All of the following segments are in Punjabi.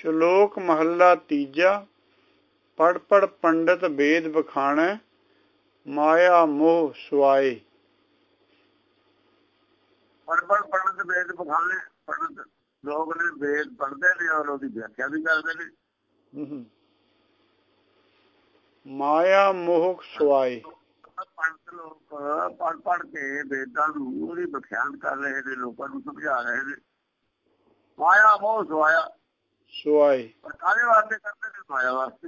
ਸ਼ਲੋਕ ਮਹੱਲਾ ਤੀਜਾ। ਪੜ੍ਹ ਪੜ੍ਹ ਪੰਡਤ ਵੇਦ ਬਖਾਣੈ, ਮਾਇਆ ਮੋਹ ਸੁਆਏ। ਪੜ੍ਹ ਪੜ੍ਹ ਪੰਡਤ ਵੇਦ ਬਖਾਣੇ। ਪੰਡਤ ਲੋਕ ਨੇ ਵੇਦ ਪੜ੍ਹਦੇ ਨੇ ਔਰ ਉਹਦੀ ਵਿਆਖਿਆ ਵੀ ਕਰਦੇ ਨੇ। ਮਾਇਆ ਮੋਹ ਸੁਆਏ। ਪੰਡਤ ਲੋਕ ਪੜ੍ਹ ਪੜ੍ਹ ਕੇ ਵੇਦਾਂ ਨੂੰ ਉਹਦੀ ਵਿਖਿਆਨ ਕਰ ਰਹੇ ਨੇ, ਲੋਕਾਂ ਨੂੰ ਸਮਝਾ ਰਹੇ ਨੇ। ਮਾਇਆ ਮੋਹ ਸੁਆਇਆ ਸੁਆਏ ਪਰ ਕਾਹਦੇ ਵਾਸਤੇ ਕਰਦੇ ਨੇ? ਮਾਇਆ ਵਾਸਤੇ।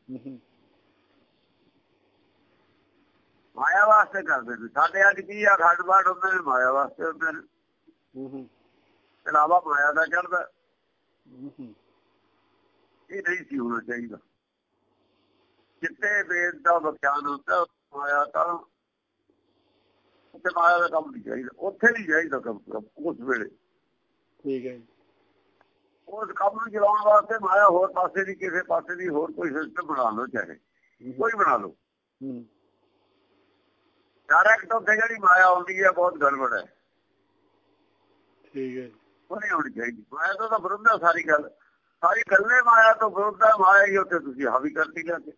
ਮਾਇਆ ਵਾਸਤੇ ਕਰਦੇ ਨੇ। ਸਾਡੇ ਅੱਜ ਕੀ ਆ, ਖੰਡ ਪਾਠ ਹੁੰਦੇ ਨੇ ਮਾਇਆ ਵਾਸਤੇ ਹੁੰਦੇ ਨੇ। ਇਲਾਵਾ ਮਾਇਆ ਦਾ ਚੜਦਾ, ਇਹ ਨਹੀਂ ਸੀ ਹੋਣਾ ਚਾਹੀਦਾ। ਜਿੱਥੇ ਵੇਦ ਦਾ ਵਿਖਿਆਨ ਹੁੰਦਾ ਮਾਇਆ ਤਾਂ ਉੱਥੇ ਮਾਇਆ ਦਾ ਕੰਮ ਨਹੀਂ ਚਾਹੀਦਾ, ਉੱਥੇ ਨਹੀਂ ਚਾਹੀਦਾ ਕੰਮ ਉਸ ਵੇਲੇ। ਠੀਕ ਹੈ। ਉਸ ਕੰਮ ਨੂੰ ਚਲਾਉਣ ਵਾਸਤੇ ਮਾਇਆ ਹੋਰ ਪਾਸੇ ਦੀ, ਕਿਸੇ ਪਾਸੇ ਦੀ ਹੋਰ ਕੋਈ ਸਿਸਟਮ ਬਣਾ ਲਓ, ਚਾਹੇ ਕੋਈ ਬਣਾ ਲਓ। ਡਾਇਰੈਕਟ ਉੱਥੇ ਜਿਹੜੀ ਮਾਇਆ ਆਉਂਦੀ ਹੈ ਬਹੁਤ ਗੜਬੜ ਹੈ। ਠੀਕ ਹੈ। ਉਹ ਨਹੀਂ ਹੋਣੀ ਚਾਹੀਦੀ। ਮਾਇਆ ਤੋਂ ਤਾਂ ਵਿਰੁੱਧ ਹੈ ਸਾਰੀ ਗੱਲ, ਸਾਰੀ ਗੱਲੇ ਮਾਇਆ ਤੋਂ ਵਿਰੁੱਧ ਹੈ। ਮਾਇਆ ਹੀ ਉੱਥੇ ਤੁਸੀਂ ਹਾਵੀ ਕਰਤੀ ਜਾ ਕੇ।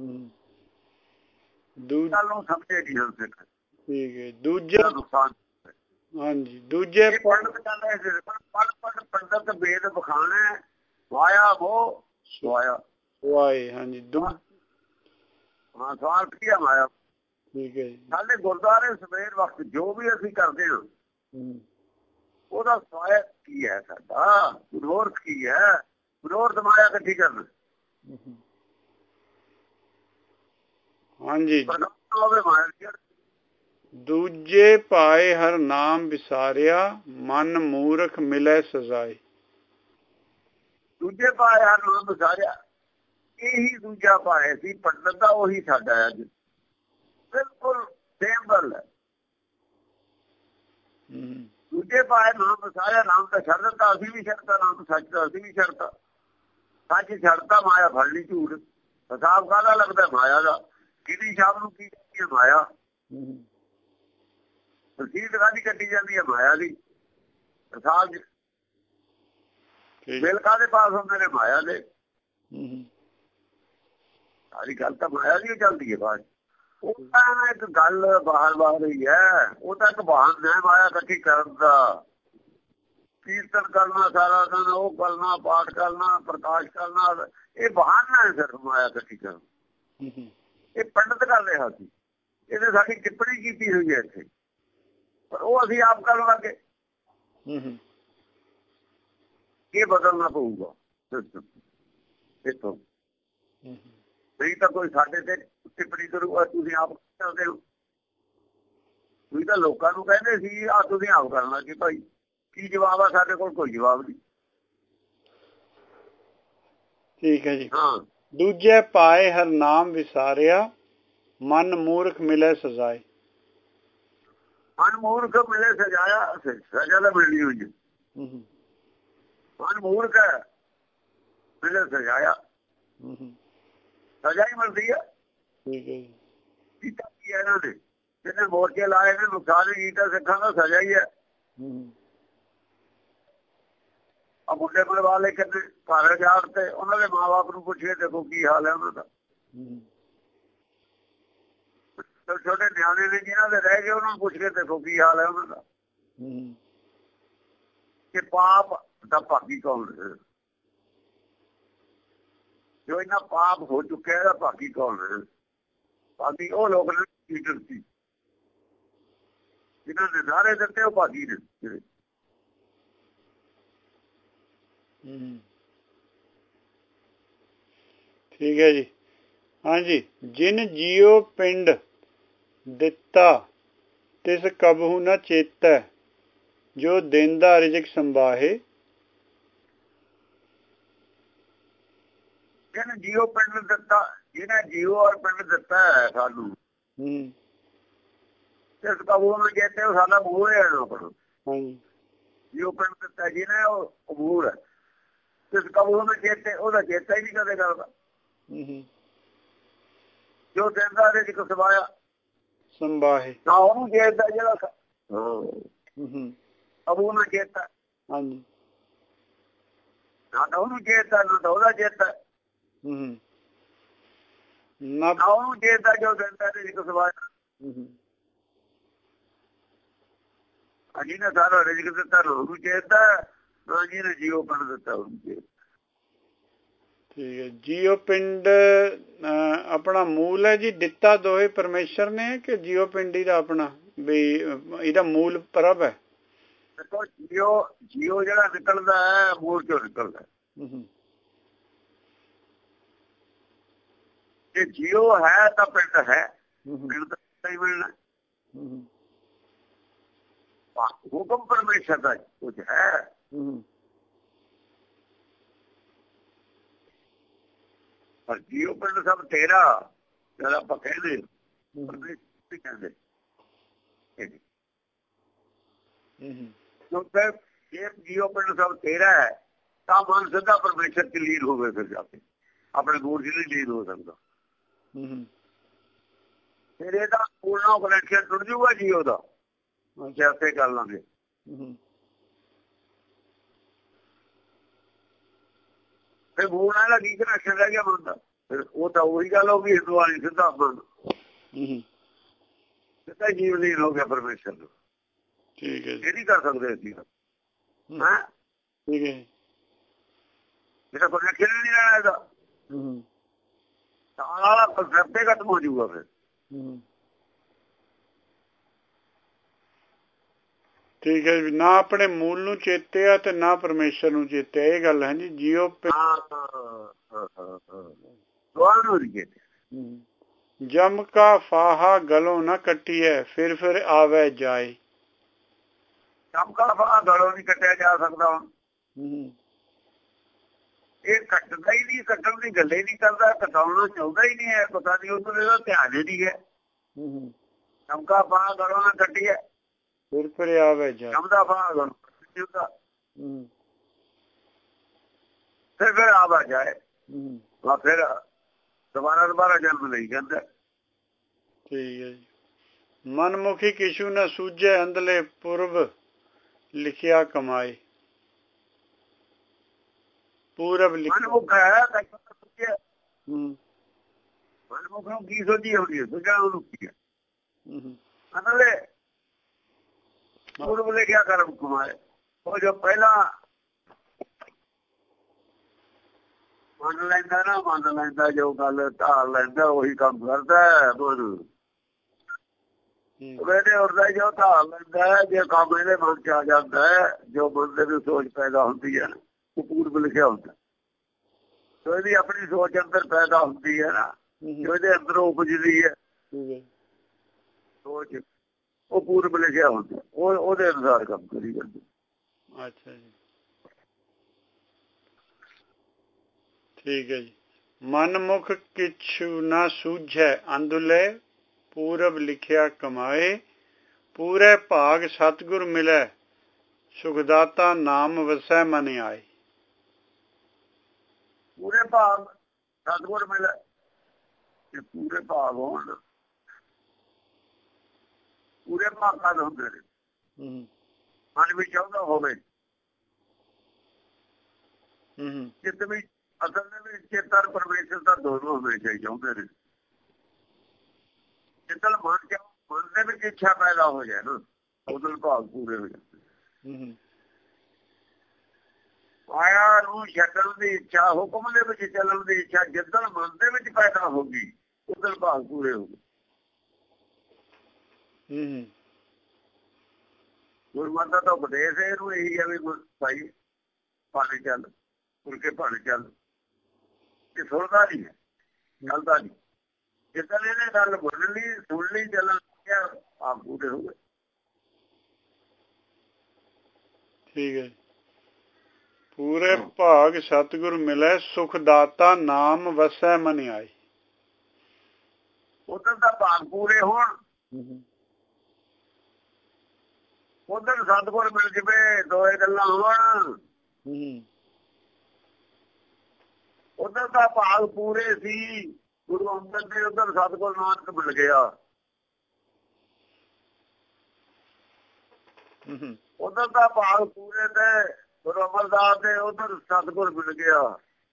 ਗੱਲ ਨੂੰ ਸਮਝੇ ਨਹੀਂ ਹੁਣ ਸਿੱਖ। ਠੀਕ ਹੈ। ਦੂਜਾ ਨੁਕਸਾਨ। ਹਾਂਜੀ, ਦੂਜੇ ਪੰਡਤ ਕਹਿੰਦੇ ਪੜ੍ਹ ਪੰਡਤ ਵੇਦ ਬਖਾਣੈ, ਮਾਇਆ ਮੋਹ ਸੁਆਇਆ। ਸੁਆਏ, ਹਾਂਜੀ। ਹਾਂ, ਸਵਾਲ ਕੀ ਹੈ? ਮਾਇਆ। ਠੀਕ ਹੈ ਜੀ। ਸਾਡੇ ਗੁਰਦੁਆਰੇ ਸਵੇਰ ਵਕਤ ਜੋ ਵੀ ਅਸੀਂ ਕਰਦੇ ਹਾਂ ਉਹਦਾ ਸਵਾਇ ਕੀ ਹੈ? ਸਾਡਾ ਮਨੋਰਥ ਕੀ ਹੈ? ਮਨੋਰਥ ਮਾਇਆ ਇਕੱਠੀ ਕਰਨਾ। ਹਾਂਜੀ। ਮਾਇਆ ਦੂਜੇ ਪਾਏ ਹਰ ਨਾਮ ਵਿਸਾਰਿਆ, ਮਨ ਮੂਰਖ ਮਿਲੇ ਸਜ਼ਾਏ। ਦੂਜੇ ਪਾਏ ਹਰ ਨਾਮ ਵਿਸਾਰਿਆ, ਇਹੀ ਦੂਜਾ ਪਾਏ ਸੀ ਪੰਡਤ ਦਾ, ਉਹੀ ਸਾਡਾ ਅੱਜ ਬਿਲਕੁਲ ਸੇਮ ਗੱਲ ਹੈ। ਦੂਜੇ ਪਾਏ ਨਾਮ ਵਿਸਾਰਿਆ, ਨਾਮ ਤਾਂ ਛੱਡ ਦਿੱਤਾ, ਅਸੀਂ ਵੀ ਛੱਡਤਾ। ਨਾਮ ਸੱਚ ਦਾ ਅਸੀਂ ਵੀ ਛੱਡਤਾ। ਸੱਚ ਛੱਡਤਾ, ਮਾਇਆ ਫੜ ਲਈ ਝੂਠ। ਹਿਸਾਬ ਕਾਹਦਾ ਲੱਗਦਾ? ਮਾਇਆ ਦਾ। ਕਿਹਦੀ ਸ਼ਾਮ ਨੂੰ ਕੀ ਕਰਦੀ ਹੈ? ਮਾਇਆ। ਰਸੀਦ ਕਾਹਦੀ ਕੱਟੀ ਜਾਂਦੀ ਹੈ? ਮਾਇਆ ਦੀ। ਹਿਸਾਬ ਬਿੱਲ ਕਾਹਦੇ ਪਾਸ ਹੁੰਦੇ ਨੇ? ਮਾਇਆ ਦੇ। ਸਾਰੀ ਗੱਲ ਤਾਂ ਮਾਇਆ ਦੀ ਚੱਲਦੀ ਹੈ ਬਾਅਦ। ਉਹ ਤਾਂ ਇੱਕ ਗੱਲ ਬਾਹਰ ਹੀ ਹੈ, ਉਹ ਤਾਂ ਇੱਕ ਬਹਾਨਾ ਹੈ ਮਾਇਆ ਇਕੱਠੀ ਕਰਨ ਦਾ। ਕੀਰਤਨ ਕਰਨਾ ਸਾਰਾ ਦਿਨ, ਉਹ ਕਰਨਾ, ਪਾਠ ਕਰਨਾ, ਪ੍ਰਕਾਸ਼ ਕਰਨਾ, ਇਹ ਬਹਾਨਾ ਹੈ ਸਿਰਫ ਮਾਇਆ ਇਕੱਠੀ ਕਰਨ। ਇਹ ਪੰਡਤ ਕਰ ਰਿਹਾ ਸੀ, ਇਹਨੇ ਸਾਡੀ ਟਿੱਪਣੀ ਕੀਤੀ ਹੋਈ ਹੈ ਇੱਥੇ, ਪਰ ਉਹ ਅਸੀਂ ਆਪ ਕਰਨ ਲੱਗੇ। ਇਹ ਬਦਲਣਾ ਪਊਗਾ ਸਿਸਟਮ ਇੱਥੋਂ, ਨਹੀਂ ਤਾਂ ਕੋਈ ਸਾਡੇ ਤੇ ਟਿੱਪਣੀ ਕਰੂਗਾ। ਤੁਸੀਂ ਆਪ ਕਰਦੇ ਹੋ, ਤੁਸੀਂ ਤਾਂ ਲੋਕਾਂ ਨੂੰ ਕਹਿੰਦੇ ਸੀ ਆਹ ਤੁਸੀਂ ਆਪ ਕਰਨਾ ਕਿ ਭਾਈ ਕੀ ਜਵਾਬ ਆ? ਸਾਡੇ ਕੋਲ ਕੋਈ ਜਵਾਬ ਨਹੀਂ। ਠੀਕ ਹੈ ਜੀ। ਹਾਂ। ਦੂਜੇ ਪਾਏ ਹਰ ਨਾਮ ਵਿਸਾਰਿਆ, ਮਨ ਮੂਰਖ ਮਿਲੇ ਸਜ਼ਾਏ। ਮਨ ਮੂਰਖ ਮਿਲੇ ਸਜ਼ਾਇਆ, ਸਜ਼ਾ ਤਾਂ ਮਿਲਣੀ ਹੋਈ ਹੈ। ਮਨ ਮੂਰਖ ਹੈ, ਮਿਲੇ ਸਜ਼ਾਇਆ, ਸਜ਼ਾ ਹੀ ਮਿਲਦੀ ਹੈ। ਠੀਕ ਹੈ ਜੀ। ਕੀਤਾ ਕੀ ਹੈ ਇਹਨਾਂ ਨੇ? ਜਿਹਨੇ ਮੋਰਚੇ ਲਾਏ ਨੇ, ਨੁਕਸਾਨ ਹੀ ਕੀਤਾ ਸਿੱਖਾਂ ਦਾ, ਸਜ਼ਾ ਹੀ ਹੈ। ਆ ਮੁੰਡੇ ਪਰਿਵਾਰ ਲਈ ਕਹਿੰਦੇ ਘਰ ਜਾਣ ਤੇ ਉਹਨਾਂ ਦੇ ਮਾਂ-ਬਾਪ ਨੂੰ ਪੁੱਛੀਏ, ਦੇਖੋ ਕੀ ਹਾਲ ਹੈ ਉਹਨਾਂ ਦਾ। ਛੋਟੇ ਨਿਆਣੇ ਨੇ ਜਿਹਨਾਂ ਦੇ ਰਹਿ ਗਏ, ਉਹਨਾਂ ਨੂੰ ਪੁੱਛ ਕੇ ਦੇਖੋ ਕੀ ਹਾਲ ਹੈ ਉਹਨਾਂ ਦਾ। ਕਿ ਪਾਪ ਦਾ ਭਾਗੀ ਕੌਣ ਹੈ? ਜੋ ਇਹਨਾਂ ਪਾਪ ਹੋ ਚੁੱਕਿਆ ਇਹਦਾ ਭਾਗੀ ਕੌਣ ਹੈ? ਭਾਗੀ ਉਹ ਲੋਕ ਨੇ ਲੀਡਰ ਸੀ, ਜਿਹਨਾਂ ਨੇ ਨਾਅਰੇ ਦਿੱਤੇ, ਉਹ ਭਾਗੀ ਨੇ। ਠੀਕ ਹੈ ਜੀ। ਹਾਂਜੀ। ਜਿਨ ਜੀਉ ਪਿੰਡ ਦਿੱਤਾ, ਤਿਸ ਕਬਹੂ ਨ ਚੇਤੈ, ਜੋ ਦੇਂਦਾ ਰਿਜਕ ਸੰਭਾਹੇ। ਜਿਹਨੇ ਜੀਓ ਪਿੰਡ ਦਿੱਤਾ, ਜਿਹਨੇ ਜੀਓ ਔਰ ਪਿੰਡ ਦਿੱਤਾ ਹੈ ਸਾਨੂੰ, ਇਸ ਕਬੂਲ ਨੂੰ ਚੇਤੇ, ਉਹ ਸਾਡਾ ਮੂਹ ਹੈ। ਜੀਓ ਪਿੰਡ ਦਿੱਤਾ ਜਿਹਨੇ, ਉਹ ਅਬੂਰ ਹੈ। ਇਸ ਕਬੂਲ ਨੂੰ ਚੇਤੇ, ਉਹਦਾ ਚੇਤਾ ਹੀ ਨਹੀਂ ਕਦੇ ਕਰਦਾ। ਜੋ ਦਿੰਦਾ ਰਿਜਕ ਸੰਭਾਹੇ, ਨਾ ਉਹਨੂੰ ਚੇਤਦਾ ਜਿਹੜਾ ਅਬੂਰ ਨੂੰ ਚੇਤਾ। ਨਾ ਤਾਂ ਉਹਨੂੰ ਚੇਤਾ ਨਾ ਤਾਂ ਉਹਦਾ ਚੇਤਾ ਨਾ ਉਹਨੂੰ ਚੇਤਾ ਜੋ ਦਿੰਦਾ ਰਿਜ਼ਕ ਸਵਾਇਆ ਅਜੀ ਨੇ ਸਾਰਾ ਰਿਜ਼ਕ ਦਿੱਤਾ ਉਹਨੂੰ ਚੇਤਾ ਨਾ ਜੀ ਨੇ ਜੀਓ ਪਿੰਡ ਦਿੱਤਾ ਉਹਨੂੰ ਚੇਤਾ ਠੀਕ ਹੈ। ਜੀਓ ਪਿੰਡ ਆਪਣਾ ਮੂਲ ਹੈ ਜੀ ਦਿੱਤਾ ਦੋਏ ਪਰਮੇਸ਼ਰ ਨੇ ਕਿ ਜੀਓ ਪਿੰਡ ਇਹਦਾ ਆਪਣਾ ਵੀ ਇਹਦਾ ਮੂਲ ਪ੍ਰਭ ਹੈ। ਦੇਖੋ ਜੀਓ ਜਿਹੜਾ ਨਿਕਲਦਾ ਹੈ ਮੂਲ ਚੋਂ ਨਿਕਲਦਾ ਜੇ ਜੀਓ ਹੈ ਤਾਂ ਪਿੰਡ ਹੈ ਪਿੰਡ ਤਾਂ ਹੀ ਮਿਲਣਾ ਹੁਕਮ ਪਰਮੇਸ਼ਰ ਦਾ ਕੁਝ ਹੈ ਪਰ ਜੀਓ ਪਿੰਡ ਸਭ ਤੇਰਾ ਜਦ ਆਪਾਂ ਕਹਿੰਦੇ ਕਿਉਂਕਿ ਜੇ ਜੀਓ ਪਿੰਡ ਸਭ ਤੇਰਾ ਹੈ ਤਾਂ ਮਨ ਸਿੱਧਾ ਪਰਮੇਸ਼ਰ ਚ ਲੀਨ ਹੋਵੇ ਫਿਰ ਜਾ ਕੇ ਆਪਣੇ ਗੁਰੂ ਜੀ ਨਹੀਂ ਲੀਨ ਹੋ ਸਕਦਾ ਫਿਰ ਇਹਦਾ ਪੂਰਨਾ ਕਨੈਕਸ਼ਨ ਟੁੱਟ ਜੂਗਾ ਜੀਓ ਦਾ ਜੈਸੇ ਕਰ ਲਾਂਗੇ ਫਿਰ ਬੂਣਾ ਦਾ ਕੀ ਕਨੈਕਸ਼ਨ ਰਹਿ ਗਿਆ ਬੰਦਾ ਫਿਰ ਉਹ ਤਾਂ ਉਹੀ ਗੱਲ ਹੋ ਗਈ ਹਿੰਦੂਆਂ ਦੀ ਸਿੱਧਾ ਸਿੱਧਾ ਜੀਵ ਲੀਨ ਹੋ ਗਿਆ ਪਰਮੇਸ਼ਰ ਨੂੰ ਠੀਕ ਹੈ ਇਹ ਨਹੀਂ ਕਰ ਸਕਦੇ ਅਸੀਂ ਠੀਕ ਹੈ ਜਿਹੜਾ ਕਨੈਕਸ਼ਨ ਨਹੀਂ ਰਹਿਣਾ ਇਹਦਾ ਤਾਂ ਵਾਲਾ ਕਨਸੈਪਟ ਹੀ ਖਤਮ ਹੋ ਜਾਊਗਾ ਫਿਰ ਠੀਕ ਹੈ ਨਾ ਆਪਣੇ ਮੂਲ ਨੂੰ ਚੇਤੇ ਆ ਤੇ ਨਾ ਪਰਮੇਸ਼ਰ ਨੂੰ ਚੇਤੇ ਇਹ ਗੱਲ ਹੈ ਜੀ ਜੀਓ ਜਮ ਕਾ ਫਾਹਾ ਗਲੋਂ ਨਾ ਕੱਟੀਏ ਫਿਰ ਆਵੇ ਜਾਏ ਜਮ ਕਾ ਫਾਹਾ ਗਲੋਂ ਨਹੀਂ ਕੱਟਿਆ ਜਾ ਸਕਦਾ ਇਹ ਕੱਟਦਾ ਹੀ ਨਹੀਂ ਕੱਟਣ ਦੀ ਗੱਲ ਹੀ ਨਹੀਂ ਕਰਦਾ ਕਟਾਉਣਾ ਚਾਹੁੰਦਾ ਹੀ ਨਹੀਂ ਹੈ ਪਤਾ ਨਹੀਂ ਉਹਨੂੰ ਇਹਦਾ ਧਿਆਨ ਹੀ ਨਹੀਂ ਹੈ ਜਮ ਕਾ ਫਾਹਾ ਗਲੋਂ ਨਾ ਕੱਟੀਏ ਫਿਰ ਆਵੇ ਜਾਏ ਜਮ ਦਾ ਫਾਹਾ ਗਲੋਂ ਫਿਰ ਆਵਾ ਜਾਏ ਫਿਰ ਦੁਬਾਰਾ ਜਨਮ ਲਈ ਜਾਂਦਾ ਠੀਕ ਹੈ ਜੀ ਮਨਮੁਖੀ ਕਿਛੂ ਨਾ ਸੂਝੇ ਅੰਦਲੇ ਪੁਰਬ ਲਿਖਿਆ ਕਮਾਏ ਪੂਰਬ ਮਨਮੁਖ ਹੈ ਮਨਮੁਖ ਨੂੰ ਕੀ ਸੋਝੀ ਆਉਂਦੀ ਹੈ ਸੋਝਾ ਉਹਨੂੰ ਕੀ ਹੈ ਅੰਦਲੇ ਪੂਰਬ ਲਿਖਿਆ ਕਰਮ ਕਮਾਏ ਉਹ ਜੋ ਪਹਿਲਾਂ ਮੰਨ ਲੈਂਦਾ ਜੋ ਗੱਲ ਢਾਲ ਲੈਂਦਾ ਉਹੀ ਕੰਮ ਕਰਦਾ ਉਹਦੇ ਉਰਦਾ ਜੋ ਢਾਲ ਲੈਂਦਾ ਜੇ ਕੰਮ ਇਹਦੇ ਮਨ ਚ ਆ ਜਾਂਦਾ ਹੈ ਜੋ ਬੰਦੇ ਨੂੰ ਸੋਚ ਪੈਦਾ ਹੁੰਦੀ ਹੈ ਉਹ ਪੂਰਬ ਲਿਖਿਆ ਹੁੰਦਾ ਜੋ ਇਹਦੀ ਆਪਣੀ ਸੋਚ ਅੰਦਰ ਪੈਦਾ ਹੁੰਦੀ ਹੈ ਨਾ ਜੋ ਇਹਦੇ ਅੰਦਰੋਂ ਉਪਜਦੀ ਹੈ ਸੋਚ ਉਹ ਪੂਰਬ ਲਿਖਿਆ ਹੁੰਦਾ ਉਹਦੇ ਅਨੁਸਾਰ ਕੰਮ ਕਰੀ ਜਾਂਦੇ ਅੱਛਾ ਜੀ ਠੀਕ ਹੈ ਜੀ ਮਨਮੁਖ ਕਿਛੂ ਨਾ ਸੂਝੈ ਅੰਦੁਲੇ ਪੂਰਬ ਲਿਖਿਆ ਕਮਾਏ ਪੂਰੇ ਭਾਗ ਸਤਿਗੁਰ ਮਿਲੈ ਸੁਖਦਾਤਾ ਨਾਮ ਵਸੈ ਮਨ ਆਏ ਪੂਰੇ ਭਾਗ ਸਤਿਗੁਰ ਮਿਲੈ ਇਹ ਪੂਰੇ ਭਾਗ ਹੋਣ ਪੂਰੇ ਭਾਗਾਂ ਦੇ ਹੁੰਦੇ ਨੇ ਮਨ ਵੀ ਚਾਹੁੰਦਾ ਹੋਵੇ ਚਿੱਤ ਵੀ ਅਸਲ ਦੇ ਵਿੱਚ ਚੇਤਨ ਪਰਮੇਸ਼ਰ ਦਾ ਦੋਨੋਂ ਹਮੇਸ਼ਾ ਹੀ ਚਾਹੁੰਦੇ ਨੇ ਜਿੱਦਲ ਮਨ ਦੇ ਵਿੱਚ ਇੱਛਾ ਪੈਦਾ ਹੋ ਜਾਏ ਨਾ ਉਦੋਂ ਭਾਗ ਪੂਰੇ ਹੋ ਜਾਂਦੇ ਮਾਇਆ ਨੂੰ ਛੱਡਣ ਦੀ ਇੱਛਾ ਹੁਕਮ ਦੇ ਵਿੱਚ ਚੱਲਣ ਦੀ ਇੱਛਾ ਜਿੱਦਲ ਮਨ ਦੇ ਵਿੱਚ ਪੈਦਾ ਹੋ ਗਈ ਉਦੋਂ ਭਾਗ ਪੂਰੇ ਹੋ ਗਏ ਗੁਰਮਤਿ ਦਾ ਉਪਦੇਸ਼ ਇਹਨੂੰ ਇਹੀ ਹੈ ਵੀ ਭਾਈ ਭਾਣੇ ਚੱਲ ਉਲਕੇ ਭਾਣੇ ਚੱਲ ਇਹ ਸੁਣਦਾ ਨਹੀਂ ਹੈ ਚੱਲਦਾ ਨਹੀਂ ਜਿੱਦਾਂ ਇਹਨੇ ਗੱਲ ਬੋਲ ਲਈ ਸੁਣ ਲਈ ਚੱਲਣ ਆਪ ਪੂਰੇ ਹੋ ਗਏ ਠੀਕ ਹੈ ਪੂਰੇ ਭਾਗ ਸਤਿਗੁਰ ਮਿਲੇ ਸੁਖ ਦਾਤਾ ਨਾਮ ਵਸੈ ਮਨ ਆਏ ਉਧਰ ਦਾ ਭਾਗ ਪੂਰੇ ਹੋਣ ਉਧਰ ਸਤਿਗੁਰ ਮਿਲ ਜਵੇ ਦੋਏ ਗੱਲਾਂ ਹੋਣ ਉਧਰ ਦਾ ਭਾਗ ਪੂਰੇ ਸੀ ਗੁਰੂ ਅੰਗਦ ਦੇ ਉਧਰ ਸਤਿਗੁਰ ਨਾਨਕ ਮਿਲ ਗਿਆ ਉਧਰ ਦਾ ਭਾਗ ਪੂਰੇ ਤੇ ਗੁਰੂ ਅਮਰਦਾਸ ਦੇ ਉਧਰ ਸਤਿਗੁਰ ਮਿਲ ਗਿਆ,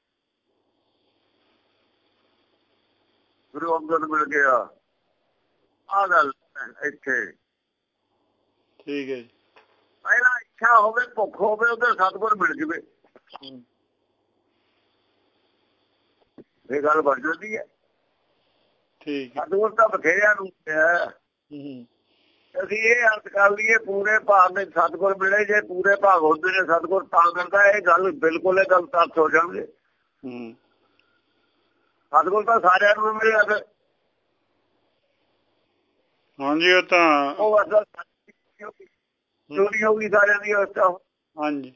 ਗੁਰੂ ਅੰਗਦ ਮਿਲ ਗਿਆ। ਆ ਗੱਲ ਇੱਥੇ ਠੀਕ ਹੈ ਜੀ। ਪਹਿਲਾਂ ਇੱਛਾ ਹੋਵੇ, ਭੁੱਖ ਹੋਵੇ, ਉਧਰ ਸਤਿਗੁਰ ਮਿਲ ਜਵੇ, ਇਹ ਗੱਲ ਬਣ ਜਾਂਦੀ ਹੈ। ਠੀਕ ਹੈ। ਸਤਿਗੁਰ ਤਾਂ ਬਥੇਰਿਆਂ ਨੂੰ ਹੈ। ਅਸੀਂ ਇਹ ਅਰਥ ਕਰ ਲਈਏ ਪੂਰੇ ਭਾਗ ਦੇ ਸਤਿਗੁਰ ਮਿਲੇ, ਜੇ ਪੂਰੇ ਭਾਗ ਹੁੰਦੇ ਨੇ ਸਤਿਗੁਰ ਤਾਂ ਮਿਲਦਾ, ਇਹ ਗੱਲ ਬਿਲਕੁਲ ਇਹ ਗੱਲ ਤੱਥ ਹੋ ਜਾਣਗੇ। ਸਤਿਗੁਰ ਤਾਂ ਸਾਰਿਆਂ ਨੂੰ ਮਿਲਿਆ ਫਿਰ। ਹਾਂਜੀ ਉਹ ਤਾਂ ਉਹ ਅਸਲ ਚੋਰੀ ਹੋ ਗਈ ਸਾਰਿਆਂ ਦੀ ਅਵਸਥਾ। ਹਾਂਜੀ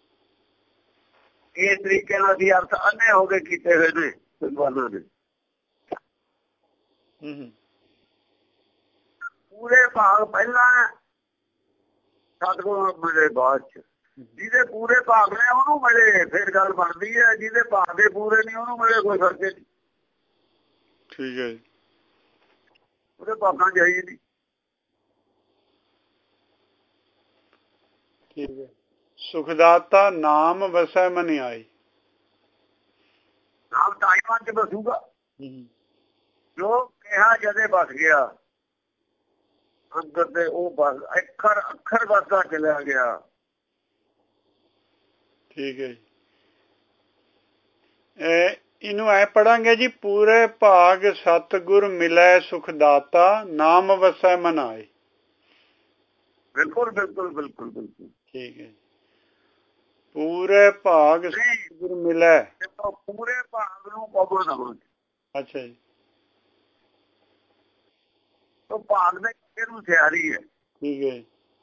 ਇਸ ਤਰੀਕੇ ਨਾਲ ਅਸੀਂ ਅਰਥ ਅੰਨੇ ਹੋ ਕੇ ਕੀਤੇ ਹੋਏ ਨੇ ਵਿਦਵਾਨਾਂ ਦੇ। ਪੂਰੇ ਭਾਗ ਪਹਿਲਾਂ, ਸਤਿਗੁਰ ਮਿਲੇ ਬਾਅਦ ਚ। ਜਿਹਦੇ ਪੂਰੇ ਭਾਗ ਨੇ ਉਹਨੂੰ ਮਿਲੇ, ਫਿਰ ਗੱਲ ਬਣਦੀ ਹੈ। ਜਿਹਦੇ ਭਾਗ ਦੇ ਪੂਰੇ ਨਹੀਂ ਉਹਨੂੰ ਮਿਲੇ, ਕੋਈ ਫਰਕ ਨਹੀਂ। ਠੀਕ ਹੈ ਜੀ। ਉਹਦੇ ਭਾਗਾਂ ਜਾਈ ਨਹੀਂ। ਠੀਕ ਹੈ। ਸੁਖਦਾਤਾ ਨਾਮ ਵਸੈ ਮਨਿ ਆਈ। ਨਾਮ ਤਾਂ ਹੀ ਮਨ ਚ ਬਸੂਗਾ ਜੋ ਕਿਹਾ ਜਦੇ ਬਸ ਗਿਆ ਅੰਦਰ ਦੇ। ਉਹ ਬਸ ਅੱਖਰ ਅੱਖਰ ਵਸਦਾ ਚਲਿਆ ਗਿਆ। ਠੀਕ ਹੈ ਜੀ। ਇਹਨੂੰ ਐ ਪੜਾਂਗੇ ਜੀ, ਪੂਰੇ ਭਾਗ ਸਤਿਗੁਰ ਮਿਲੈ ਸੁਖਦਾਤਾ ਨਾਮ ਵਸੈ ਮਨਿ ਆਈ। ਬਿਲਕੁਲ ਬਿਲਕੁਲ ਬਿਲਕੁਲ ਬਿਲਕੁਲ ਠੀਕ ਹੈ। ਪੂਰੇ ਭਾਗ ਸਤਿਗੁਰ ਮਿਲੈ, ਪੂਰੇ ਭਾਗ ਨੂੰ ਕਬੋ ਦਵਾਂਗੇ। ਅੱਛਾ ਜੀ। ਉਹ ਭਾਗ ਦੇ ਕਿਹਨੂੰ ਸਿਆਰੀ ਹੈ। ਠੀਕ ਹੈ।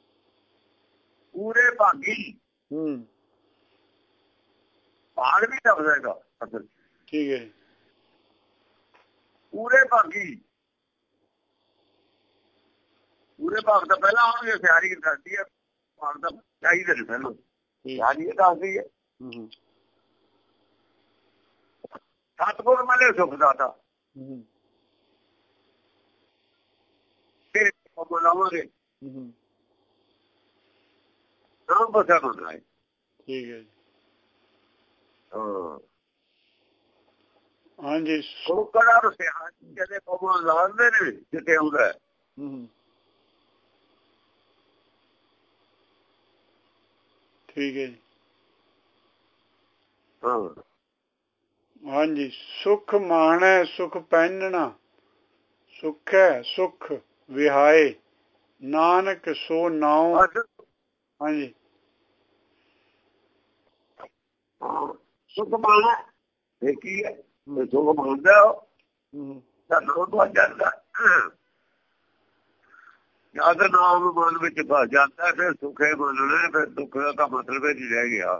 ਪੂਰੇ ਭਾਗੀ ਭਾਗ ਵੀ ਦਬੇਗਾ ਅਸਲ। ਠੀਕ ਹੈ। ਪੂਰੇ ਭਾਗੀ, ਪੂਰੇ ਭਾਗ ਤਾਂ ਪਹਿਲਾਂ ਆਉਣਗੇ। ਸਿਆਰੀ ਦੱਸਦੀ ਹੈ ਭਾਗ ਦਾ ਚਾਹੀਦੇ ਨੇ ਪਹਿਲਾਂ। ਸਿਆਰੀ ਇਹ ਦੱਸਦੀ ਹੈ ਸਤਿਗੁਰ ਮਿਲੇ ਸੁਖਦਾਤਾ। ਫਿਰ ਕਬੋ ਲਾਵਾਂਗੇ ਨਾਮ ਵਸੈ ਮਨਿ ਆਈ। ਠੀਕ ਹੈ ਜੀ। ਹਾਂ ਹਾਂਜੀ। ਉਹ ਕੜਾ ਰਸਿਆ ਜਦੇ ਕਬੋ ਲਾਉਂਦੇ ਨੇ ਜਿੱਥੇ ਆਉਂਦਾ। ਠੀਕ ਹੈ ਜੀ। ਹਾਂ ਹਾਂਜੀ। ਸੁਖ ਮਾਣੈ ਸੁਖ ਪਹਿਨਣਾ, ਸੁਖੈ ਸੁਖ ਵਿਹਾਏ, ਨਾਨਕ ਸੋ ਨਾਉ। ਹਾਂਜੀ। ਸੁਖ ਮਾਣਾ ਇਹ ਕੀ ਹੈ? ਸੁਖ ਮੰਨਦਾ ਉਹ ਤਾਂ ਜਾਂਦਾ ਜਦ ਨਾਮ ਮਨ ਵਿੱਚ ਭਰ ਜਾਂਦਾ, ਫਿਰ ਸੁਖੇ ਮੰਨਣਾ। ਫਿਰ ਦੁੱਖ ਦਾ ਤਾਂ ਮਤਲਬ ਹੀ ਨਹੀਂ ਰਹਿ ਗਿਆ।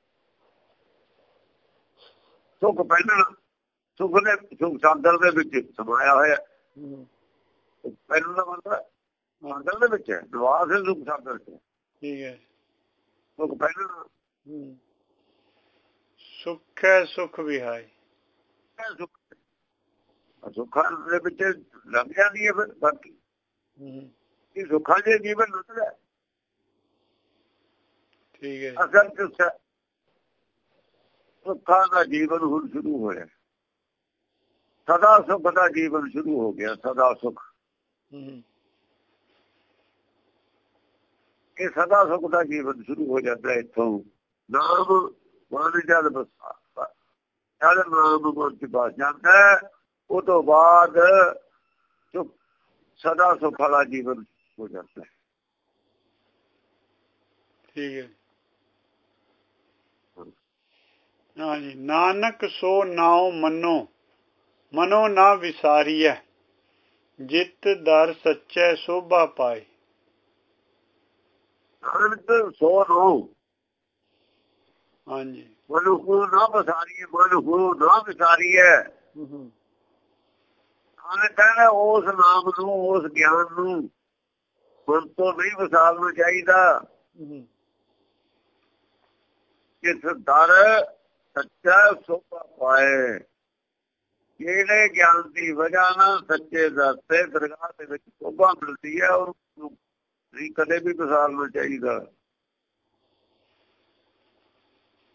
ਸੁਖ ਪਹਿਨਣਾ, ਸੁਖ ਦੇ ਸੁਖ ਸਾਗਰ ਦੇ ਵਿੱਚ ਸਮਾਇਆ ਹੋਇਆ। ਪਹਿਨਣ ਦਾ ਮਤਲਬ ਸਾਗਰ ਦੇ ਵਿੱਚ ਹੈ, ਨਿਵਾਸ ਹੈ ਸੁਖ ਸਾਗਰ ਚ। ਠੀਕ ਹੈ। ਸੁਖ ਪਹਿਨਣਾ, ਸੁਖ ਹੈ ਸੁਖ ਵਿਹਾਏ। ਸੁੱਖਾਂ ਦੇ ਵਿੱਚ ਲੱਗ ਜਾਂਦੀ ਹੈ ਫਿਰ ਬਾਕੀ। ਇਹ ਸੁੱਖਾਂ ਦੇ ਜੀਵਨ ਲੁੱਟਦਾ। ਠੀਕ ਹੈ। ਅਸਲ ਚ ਸੁੱਖਾਂ ਦਾ ਜੀਵਨ ਹੁਣ ਸ਼ੁਰੂ ਹੋਇਆ। ਸਦਾ ਸੁੱਖ ਦਾ ਜੀਵਨ ਸ਼ੁਰੂ ਹੋ ਗਿਆ। ਸਦਾ ਸੁੱਖ, ਇਹ ਸਦਾ ਸੁੱਖ ਦਾ ਜੀਵਨ ਸ਼ੁਰੂ ਹੋ ਜਾਂਦਾ ਇੱਥੋਂ। ਨਾਮ ਮਨ ਜਦ ਬਸਾ, ਜਦ ਨਾਮ ਮਨ ਚ ਬਸ ਜਾਂਦਾ, ਉਹ ਤੋਂ ਬਾਅਦ ਸਦਾ ਸੁੱਖ ਵਾਲਾ ਜੀਵਨ ਹੋ ਜਾਂਦਾ। ਠੀਕ ਹੈ। ਹਾਂਜੀ। ਨਾਨਕ ਸੋ ਨਾਉ ਮੰਨੋ, ਮਨੋ ਨਾ ਵਿਸਾਰੀਐ, ਜਿਤ ਦਰ ਸੱਚੈ ਸੋਭਾ ਪਾਏ। ਨਾਨਕ ਸੋ ਨਾਉ, ਹਾਂਜੀ। ਮਨੁ ਨਾ ਵਿਸਾਰੀਏ, ਮਨੁ ਨਾ ਵਿਸਾਰੀਏ। ਕਹਿੰਦਾ ਉਸ ਨਾਮ ਨੂੰ, ਉਸ ਗਿਆਨ ਨੂੰ ਮਨ ਤੋਂ ਨਹੀਂ ਵਿਸਾਰਨਾ ਚਾਹੀਦਾ। ਜਿਸ ਦਰ ਸੱਚਾ ਸੋਭਾ ਪਾਏ, ਜਿਹੜੇ ਗਿਆਨ ਦੀ ਵਜ੍ਹਾ ਨਾਲ ਸੱਚੇ ਦਰ ਤੇ ਦਰਗਾਹ ਦੇ ਵਿੱਚ ਸੋਭਾ ਮਿਲਦੀ ਹੈ, ਉਹਨੂੰ ਨਹੀਂ ਕਦੇ ਵੀ ਵਿਸਾਰਨਾ ਚਾਹੀਦਾ।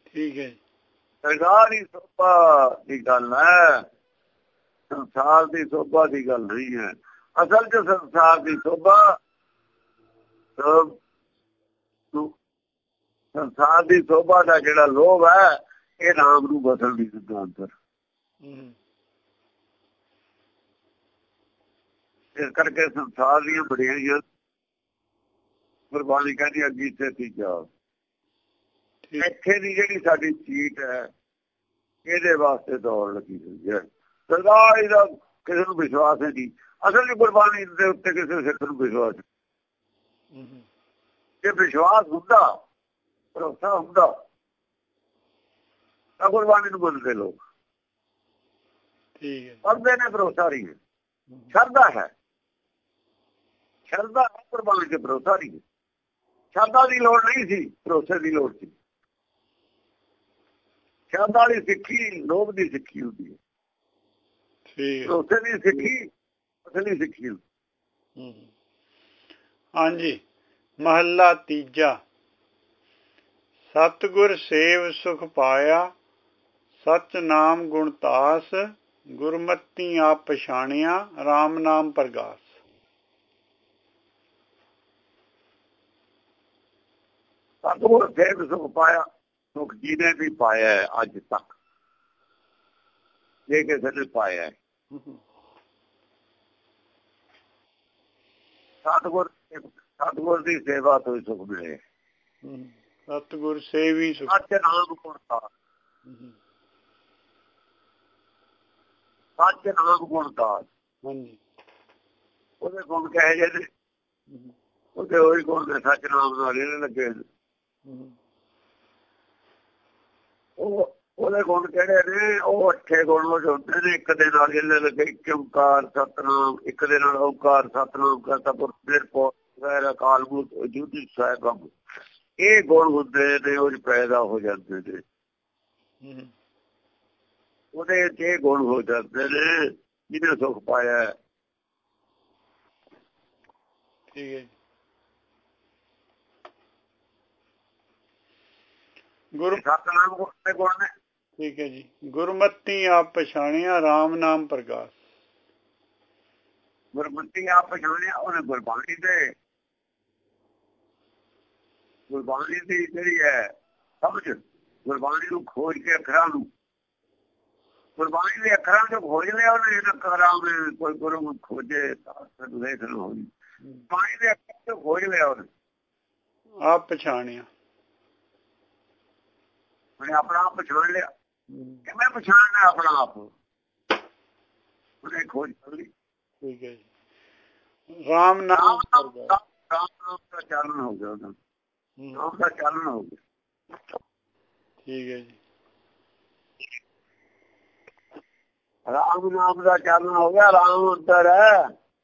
ਠੀਕ ਹੈ। ਸਰਕਾਰ ਦੀ ਸੋਭਾ ਦੀ ਗੱਲ ਹੈ, ਸੰਸਾਰ ਦੀ ਸੋਭਾ ਦੀ ਗੱਲ ਨਹੀਂ ਹੈ। ਅਸਲ 'ਚ ਸੰਸਾਰ ਦੀ ਸੋਭਾ, ਸੰਸਾਰ ਦੀ ਸੋਭਾ ਦਾ ਜਿਹੜਾ ਲੋਭ ਹੈ ਇਹ ਰਾਮ ਨੂੰ ਬਦਲ ਦੀ ਦਿੰਦਾ ਅੰਦਰ। ਇਸ ਕਰਕੇ ਸੰਸਾਰ ਦੀਆਂ ਬੜੀਆਂ ਗੁਰਬਾਣੀ ਕਹਿੰਦੀ ਅੱਗੀ ਤੇ ਤੀਜਾ। ਇੱਥੇ ਦੀ ਜਿਹੜੀ ਸਾਡੀ ਸੀਟ ਹੈ ਇਹਦੇ ਵਾਸਤੇ ਦੌੜ ਲੱਗੀ ਹੋਈ ਹੈ। ਸਰਦਾਰ ਇਹਦਾ ਕਿਸੇ ਨੂੰ ਵਿਸ਼ਵਾਸ ਨਹੀਂ। ਅਸਲ ਵਿੱਚ ਗੁਰਬਾਣੀ ਦੇ ਉੱਤੇ ਕਿਸੇ ਸਿੱਖ ਨੂੰ ਵਿਸ਼ਵਾਸ ਨਹੀਂ। ਜੇ ਵਿਸ਼ਵਾਸ ਹੁੰਦਾ, ਭਰੋਸਾ ਹੁੰਦਾ ਤਾਂ ਗੁਰਬਾਣੀ ਨੂੰ ਮੰਨਦੇ ਲੋਕ। ਪੜ੍ਹਦੇ ਨੇ, ਭਰੋਸਾ ਨਹੀਂ ਹੈ। ਸ਼ਰਧਾ ਹੈ, ਸ਼ਰਧਾ ਹੈ, ਗੁਰਬਾਣੀ ਤੇ ਭਰੋਸਾ ਨਹੀਂ ਹੈ। ਸ਼ਰਧਾ ਦੀ ਲੋੜ ਨਹੀਂ ਸੀ, ਭਰੋਸੇ ਦੀ ਲੋੜ ਸੀ। ਸ਼ਰਧਾ ਵਾਲੀ ਸਿੱਖੀ ਲੋਭ ਦੀ ਸਿੱਖੀ ਹੁੰਦੀ ਹੈ, ਭਰੋਸੇ ਦੀ ਸਿੱਖੀ ਅਸਲੀ ਸਿੱਖੀ ਹੁੰਦੀ। ਹਾਂਜੀ। ਮਹੱਲਾ ਤੀਜਾ। ਸਤਿਗੁਰ ਸੇਵ ਸੁਖ ਪਾਇਆ, ਸਚ ਨਾਮ ਗੁਣਤਾਸ, ਗੁਰਮਤੀ ਆਪ ਪਛਾਣਿਆ, ਰਾਮ ਨਾਮ ਪ੍ਰਗਾਸ। ਸਤਿਗੁਰ ਸੇਵ ਸੁਖ ਪਾਇਆ, ਸੁਖ ਜਿਹਨੇ ਵੀ ਪਾਇਆ ਅੱਜ ਤੱਕ, ਜੇ ਕਿਸੇ ਨੇ ਪਾਇਆ ਸਤਿਗੁਰ ਦੀ ਸੇਵਾ ਤੋਂ ਹੀ ਸੁਖ ਮਿਲੇ। ਸਤਿਗੁਰ ਸੇਵੀ ਸੁਖ, ਸੱਚ ਨਾਮ ਗੁਣਤਾਸ, ਸੱਚ ਨਾਮ ਗੁਣਤਾਸ। ਉਹਦੇ ਗੁਣ ਕਹੇ ਜੇ ਨੇ, ਉਹਦੇ ਉਹੀ ਗੁਣ ਨੇ, ਸੱਚ ਨਾਮ ਨਾਲ ਇਹਨੇ ਲੱਗੇ। ਉਹਦੇ ਗੁਣ ਕਿਹੜੇ ਨੇ? ਉਹ 8 ਗੁਣ ਹੁੰਦੇ ਨੇ। ਇੱਕ ਦੇ ਨਾਲ ਇਹਨੇ ਲੱਗੇ, ਇੱਕ ਓਂਕਾਰ ਸਤਨਾਮ, ਇੱਕ ਦੇ ਨਾਲ ਓਂਕਾਰ ਸਤਨਾਮ ਕਰਤਾ ਪੁਰਖ ਅਕਾਲ ਮੂਰਤ ਜੁਤੀ ਸਾਹਿਬ। ਇਹ ਗੁਣ ਹੁੰਦੇ ਨੇ, ਉਹ ਪੈਦਾ ਹੋ ਜਾਂਦੇ ਨੇ, ਉਹਦੇ ਇਹ ਗੁਣ ਹੋ ਜਾਂਦੇ ਨੇ ਜਿਹਨੇ ਸੁਖ ਪਾਇਆ। ਠੀਕ ਹੈ। ਸਤਨਾਮ ਦੇ ਗੁਣ ਨੇ। ਠੀਕ ਹੈ ਜੀ। ਗੁਰਮਤੀ ਆਪ ਪਛਾਣਿਆ, ਰਾਮ ਨਾਮ ਪ੍ਰਗਾਸ। ਗੁਰਮਤੀ ਆਪ ਪਛਾਣਿਆ, ਉਹਨੇ ਗੁਰਬਾਣੀ ਦੇ, ਗੁਰਬਾਣੀ ਦੀ ਜਿਹੜੀ ਹੈ ਸਮਝ, ਗੁਰਬਾਣੀ ਨੂੰ ਖੋਜ ਕੇ ਅੱਖਰਾਂ ਨੂੰ, ਗੁਰਬਾਣੀ ਦੇ ਅੱਖਰਾਂ ਚੋਂ ਖੋਜ ਲਿਆ ਉਹਨੇ। ਅੱਖਰਾਂ ਨੇ ਕੋਈ ਗੁਰੂ ਖੋਜੇ ਲੇਖ ਨਾ ਹੋਈ, ਗੁਰਬਾਣੀ ਦੇ ਅੱਖਰਾਂ ਚੋਂ ਖੋਜ ਲਿਆ ਉਹਨੇ, ਆਪ ਪਛਾਣਿਆ। ਉਹਨੇ ਆਪਣਾ ਆਪ ਪਛਾਣ ਲਿਆ। ਕਿਵੇਂ ਪਛਾਣਨਾ ਆਪਣਾ ਆਪ? ਉਹਨੇ ਖੋਜ ਕਰ ਲਈ। ਠੀਕ ਹੈ ਜੀ। ਰਾਮ ਨਾਮ ਦਾ ਚਾਨਣ ਹੋ ਗਿਆ, ਉਹਦਾ ਨਾਮ ਦਾ ਚਾਨਣ ਹੋ ਗਿਆ। ਠੀਕ ਹੈ ਜੀ। ਰਾਮ ਨਾਮ ਦਾ ਚਾਨਣ ਹੋ ਗਿਆ। ਰਾਮ ਅੰਦਰ ਹੈ।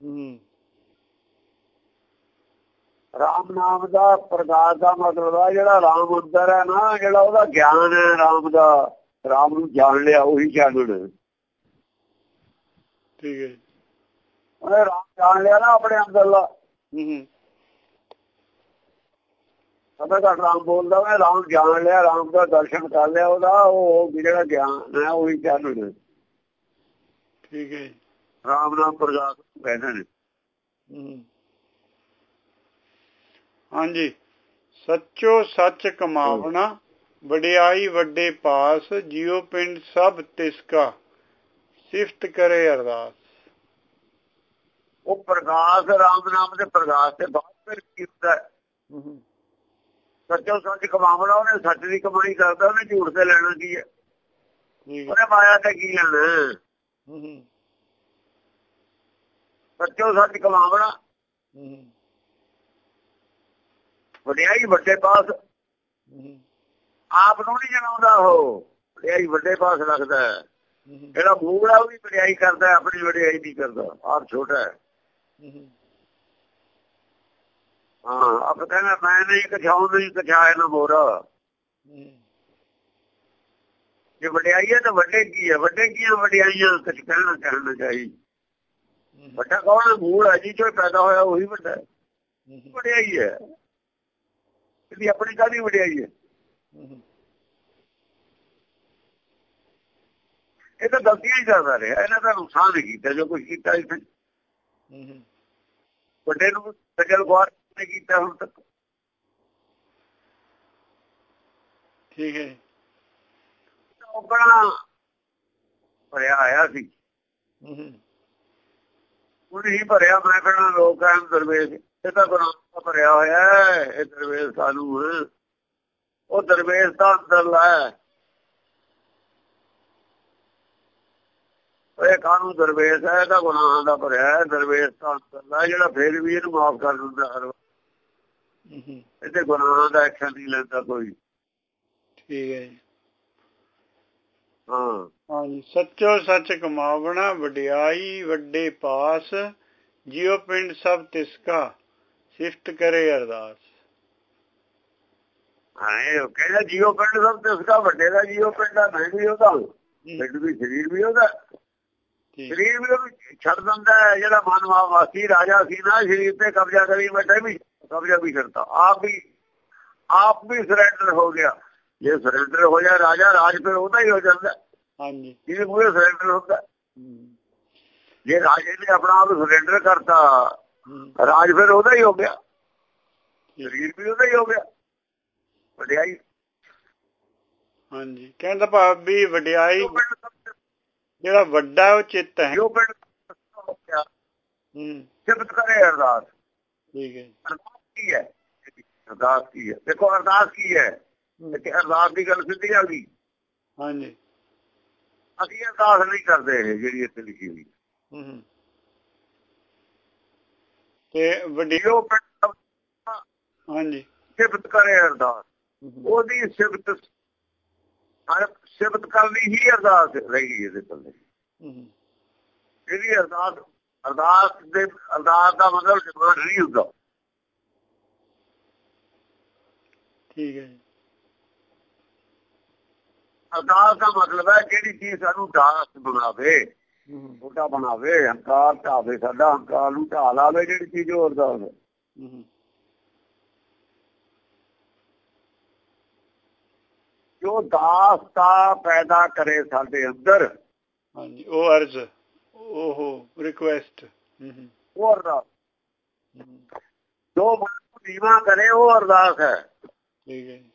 ਰਾਮ ਨਾਮ ਦਾ ਪ੍ਰਕਾਸ਼ ਦਾ ਮਤਲਬ ਹੈ ਜਿਹੜਾ ਰਾਮ ਅੰਦਰ ਹੈ ਨਾ, ਜਿਹੜਾ ਉਹਦਾ ਗਿਆਨ ਹੈ ਰਾਮ ਦਾ, ਰਾਮ ਨੂੰ ਜਾਣ ਲਿਆ, ਉਹੀ ਚਾਨਣ। ਠੀਕ ਹੈ। ਉਹਨੇ ਰਾਮ ਜਾਣ ਲਿਆ ਨਾ ਆਪਣੇ ਅੰਦਰਲਾ। ਪਤਾ ਘੱਟ ਰਾਮ ਬੋਲਦਾ, ਉਹਨੇ ਰਾਮ ਜਾਣ ਲਿਆ, ਰਾਮ ਦਾ ਦਰਸ਼ਨ ਕਰ ਲਿਆ ਉਹਦਾ, ਉਹ ਜਿਹੜਾ ਗਿਆਨ ਹੈ ਉਹੀ ਚਾਨਣ। ਠੀਕ ਹੈ। ਰਾਮ ਨਾਮ ਪ੍ਰਕਾਸ਼ ਕਹਿੰਦੇ ਨੇ। ਹਾਂਜੀ। ਸੱਚੋ ਸੱਚ ਕਮਾਵਣਾ, ਵਡਿਆਈ ਵੱਡੇ ਪਾਸ, ਜਿਉ ਪਿੰਡ ਸਭ ਤਿਸਕਾ, ਸਿਫਤ ਕਰੇ ਅਰਦਾਸ। ਉਹ ਪ੍ਰਕਾਸ਼ ਰਾਮ ਨਾਮ ਦੇ ਪ੍ਰਕਾਸ਼ ਤੇ ਬਾਅਦ ਫਿਰ ਕੀਤਾ। ਸੱਚੋ ਸੱਚ ਕਮਾਵਣਾ, ਉਹਨੇ ਸੱਚ ਦੀ ਕਮਾਈ ਕਰਦਾ, ਉਹਨੇ ਝੂਠ ਤੇ ਲੈਣਾ ਕੀ ਹੈ? ਉਹਨੇ ਮਾਇਆ ਤੇ ਕੀ ਲੈਣਾ? ਸੱਚੋ ਸੱਚ ਕਮਾਵਣਾ, ਵਡਿਆਈ ਵੱਡੇ ਪਾਸ। ਆਪ ਨੂੰ ਨਹੀਂ ਜਣਾਉਂਦਾ ਉਹ, ਵਡਿਆਈ ਵੱਡੇ ਪਾਸ ਰੱਖਦਾ। ਜਿਹੜਾ ਮੂਲ ਆ ਉਹਦੀ ਵਡਿਆਈ ਕਰਦਾ, ਆਪਣੀ ਵਡਿਆਈ ਨਹੀਂ ਕਰਦਾ। ਆਪ ਛੋਟਾ ਹੈ। ਹਾਂ, ਆਪ ਕਹਿੰਦਾ ਮੈਂ ਨਹੀਂ ਕਛਾਉ, ਨਹੀਂ ਕਛਾਏ ਨਾ ਮੋਰਾ। ਜੇ ਵਡਿਆਈ ਹੈ ਤਾਂ ਵੱਡੇ ਕੀ ਹੈ? ਵੱਡੇ ਕੀ ਵਡਿਆਈਆਂ ਕੁਛ ਕਹਿਣਾ ਚਾਹੀਦਾ। ਵੱਡਾ ਕੌਣ ਹੈ? ਮੂਲ ਹੈ, ਜੀ ਚੋਂ ਪੈਦਾ ਹੋਇਆ ਉਹੀ ਵੱਡਾ ਹੈ। ਵਡਿਆਈ ਹੈ ਇਹਦੀ, ਆਪਣੀ ਕਾਹਦੀ ਵਡਿਆਈ ਹੈ? ਇਹ ਤਾਂ ਗਲਤੀਆਂ ਹੀ ਕਰਦਾ ਰਿਹਾ, ਇਹਨਾਂ ਦਾ ਨੁਕਸਾਨ ਨਹੀਂ ਕੀਤਾ ਜੋ ਕੁਝ ਕੀਤਾ ਇੱਥੇ। ਵੱਡੇ ਨੂੰ ਸਜਲ ਗੌਰ ਨੇ ਕੀਤਾ ਹੁਣ ਤੱਕ। ਠੀਕ ਹੈ। ਔਗਣਾ ਭਰਿਆ ਆਇਆ ਸੀ, ਹੁਣ ਹੀ ਭਰਿਆ। ਮੈਂ ਕਹਿਣਾ ਲੋਕ ਐ ਦਰਵੇਸ਼, ਇਹ ਤਾਂ ਗੁਨਾਹ ਭਰਿਆ ਹੋਇਆ ਇਹ ਦਰਵੇਸ਼ ਸਾਨੂੰ। ਉਹ ਦਰਵੇਸ਼ ਦਾ ਅੰਦਰਲਾ ਹੈ, ਇਹ ਕਾਨੂੰਨ ਦਰਵੇਸ਼ ਹੈ, ਇਹਦਾ ਗੁਨਾਹਾਂ ਦਾ ਭਰਿਆ ਹੈ। ਦਰਵੇਸ਼ ਦਾ ਅੰਦਰਲਾ ਜਿਹੜਾ ਫੇਰ ਵੀ ਇਹਨੂੰ ਮਾਫ ਕਰ ਦਿੰਦਾ ਹਰ ਵਾਰ, ਇਹਦੇ ਗੁਨਾਹਾਂ ਦਾ ਐਕਸ਼ਨ ਨਹੀਂ ਲੈਂਦਾ ਕੋਈ। ਠੀਕ ਹੈ ਜੀ। ਹਾਂ ਹਾਂਜੀ। ਸੱਚੋ ਸੱਚ ਕਮਾਵਣਾ ਵਡਿਆਈ ਵੱਡੇ ਪਾਸ, ਜਿਉ ਪਿੰਡ ਸਭ ਤਿਸਕਾ ਸਿਫਤ ਕਰੇ ਅਰਦਾਸ। ਹਾਂ ਕਹਿੰਦਾ ਜੀਓ ਪਿੰਡ ਸਭ ਤਿਸਕਾ, ਵੱਡੇ ਦਾ ਜੀਓ ਪਿੰਡ ਆ, ਮੈਂ ਵੀ ਉਹਦਾ, ਪਿੰਡ ਵੀ ਸਰੀਰ ਵੀ ਉਹਦਾ, ਸਰੀਰ ਵੀ ਉਹ ਛੱਡ ਦਿੰਦਾ ਹੈ। ਜਿਹੜਾ ਮਨਵਾਸੀ ਰਾਜਾ ਸੀ ਨਾ, ਸਰੀਰ ਤੇ ਕਬਜ਼ਾ ਕਰੀ ਬੈਠਾ, ਵੀ ਕਬਜ਼ਾ ਵੀ ਛੱਡਤਾ, ਆਪ ਵੀ ਸਰੈਂਡਰ ਹੋ ਗਿਆ। ਜੇ ਸਰੈਂਡਰ ਹੋ ਜਾ ਰਾਜਾ, ਰਾਜ ਫਿਰ ਉਹਦਾ ਹੀ ਹੋ ਜਾਂਦਾ। ਹਾਂਜੀ। ਜਿਹਦੇ ਪੂਰੇ ਸਰੈਂਡਰ ਹੁੰਦਾ। ਜੇ ਰਾਜੇ ਨੇ ਆਪਣਾ ਆਪ ਸਰੈਂਡਰ ਕਰਤਾ, ਰਾਜ ਫਿਰ ਉਹਦਾ ਹੀ ਹੋ ਗਿਆ, ਸਰੀਰ ਵੀ ਉਹਦਾ ਹੀ ਹੋ ਗਿਆ। ਵਡਿਆਈ, ਹਾਂਜੀ, ਕਹਿਣ ਦਾ ਭਾਵ ਵੀ ਵਡਿਆਈ ਜਿਹੜਾ ਵੱਡਾ ਉਹ ਚਿੱਤ ਹੈ। ਜੋ ਪਿੰਡ ਹੋ ਗਿਆ ਸਿਫਤ ਕਰੇ ਅਰਦਾਸ। ਠੀਕ ਹੈ। ਅਰਦਾਸ ਕੀ ਹੈ? ਅਰਦਾਸ ਕੀ ਹੈ? ਦੇਖੋ ਅਰਦਾਸ ਕੀ ਹੈ, ਅਰਦਾਸ ਦੀ ਗੱਲ ਸਿੱਧੀ ਆ ਗਈ। ਹਾਂਜੀ। ਅਸੀਂ ਅਰਦਾਸ ਨਹੀਂ ਕਰਦੇ ਇਹ ਜਿਹੜੀ ਇੱਥੇ ਲਿਖੀ ਹੋਈ। ਤੇ ਵੱਡੀ ਹਾਂਜੀ ਸਿਫਤ ਕਰੇ ਅਰਦਾਸ, ਉਹਦੀ ਸਿਫਤ, ਸਿਫਤ ਕਰਨੀ ਹੀ ਅਰਦਾਸ ਰਹੀ ਇਹਦੇ ਪੱਲੇ। ਇਹਦੀ ਅਰਦਾਸ ਦਾ ਮਤਲਬ ਡਿਮਾਂਡ ਨਹੀਂ ਹੁੰਦਾ। ਠੀਕ ਹੈ। ਅਰਦਾਸ ਦਾ ਮਤਲਬ ਹੈ ਜਿਹੜੀ ਚੀਜ਼ ਸਾਨੂੰ ਦਾਸ ਬਣਾਵੇ, ਛੋਟਾ ਬਣਾਵੇ, ਹੰਕਾਰ ਢਾਵੇ, ਸਾਡਾ ਹੰਕਾਰ ਨੂੰ ਢਾਹ ਲਾਵੇ, ਜਿਹੜੀ ਚੀਜ਼ ਉਹ ਅਰਦਾਸ ਹੈ। ਜੋ ਦਾਸਤਾ ਪੈਦਾ ਕਰੇ ਸਾਡੇ ਅੰਦਰ, ਹਾਂਜੀ, ਉਹ ਅਰਜ਼, ਉਹ ਰਿਕੁਐਸਟ, ਉਹ ਅਰਦਾਸ। ਜੋ ਮਨ ਨੂੰ ਨੀਵਾਂ ਕਰੇ ਉਹ ਅਰਦਾਸ ਹੈ। ਠੀਕ ਹੈ।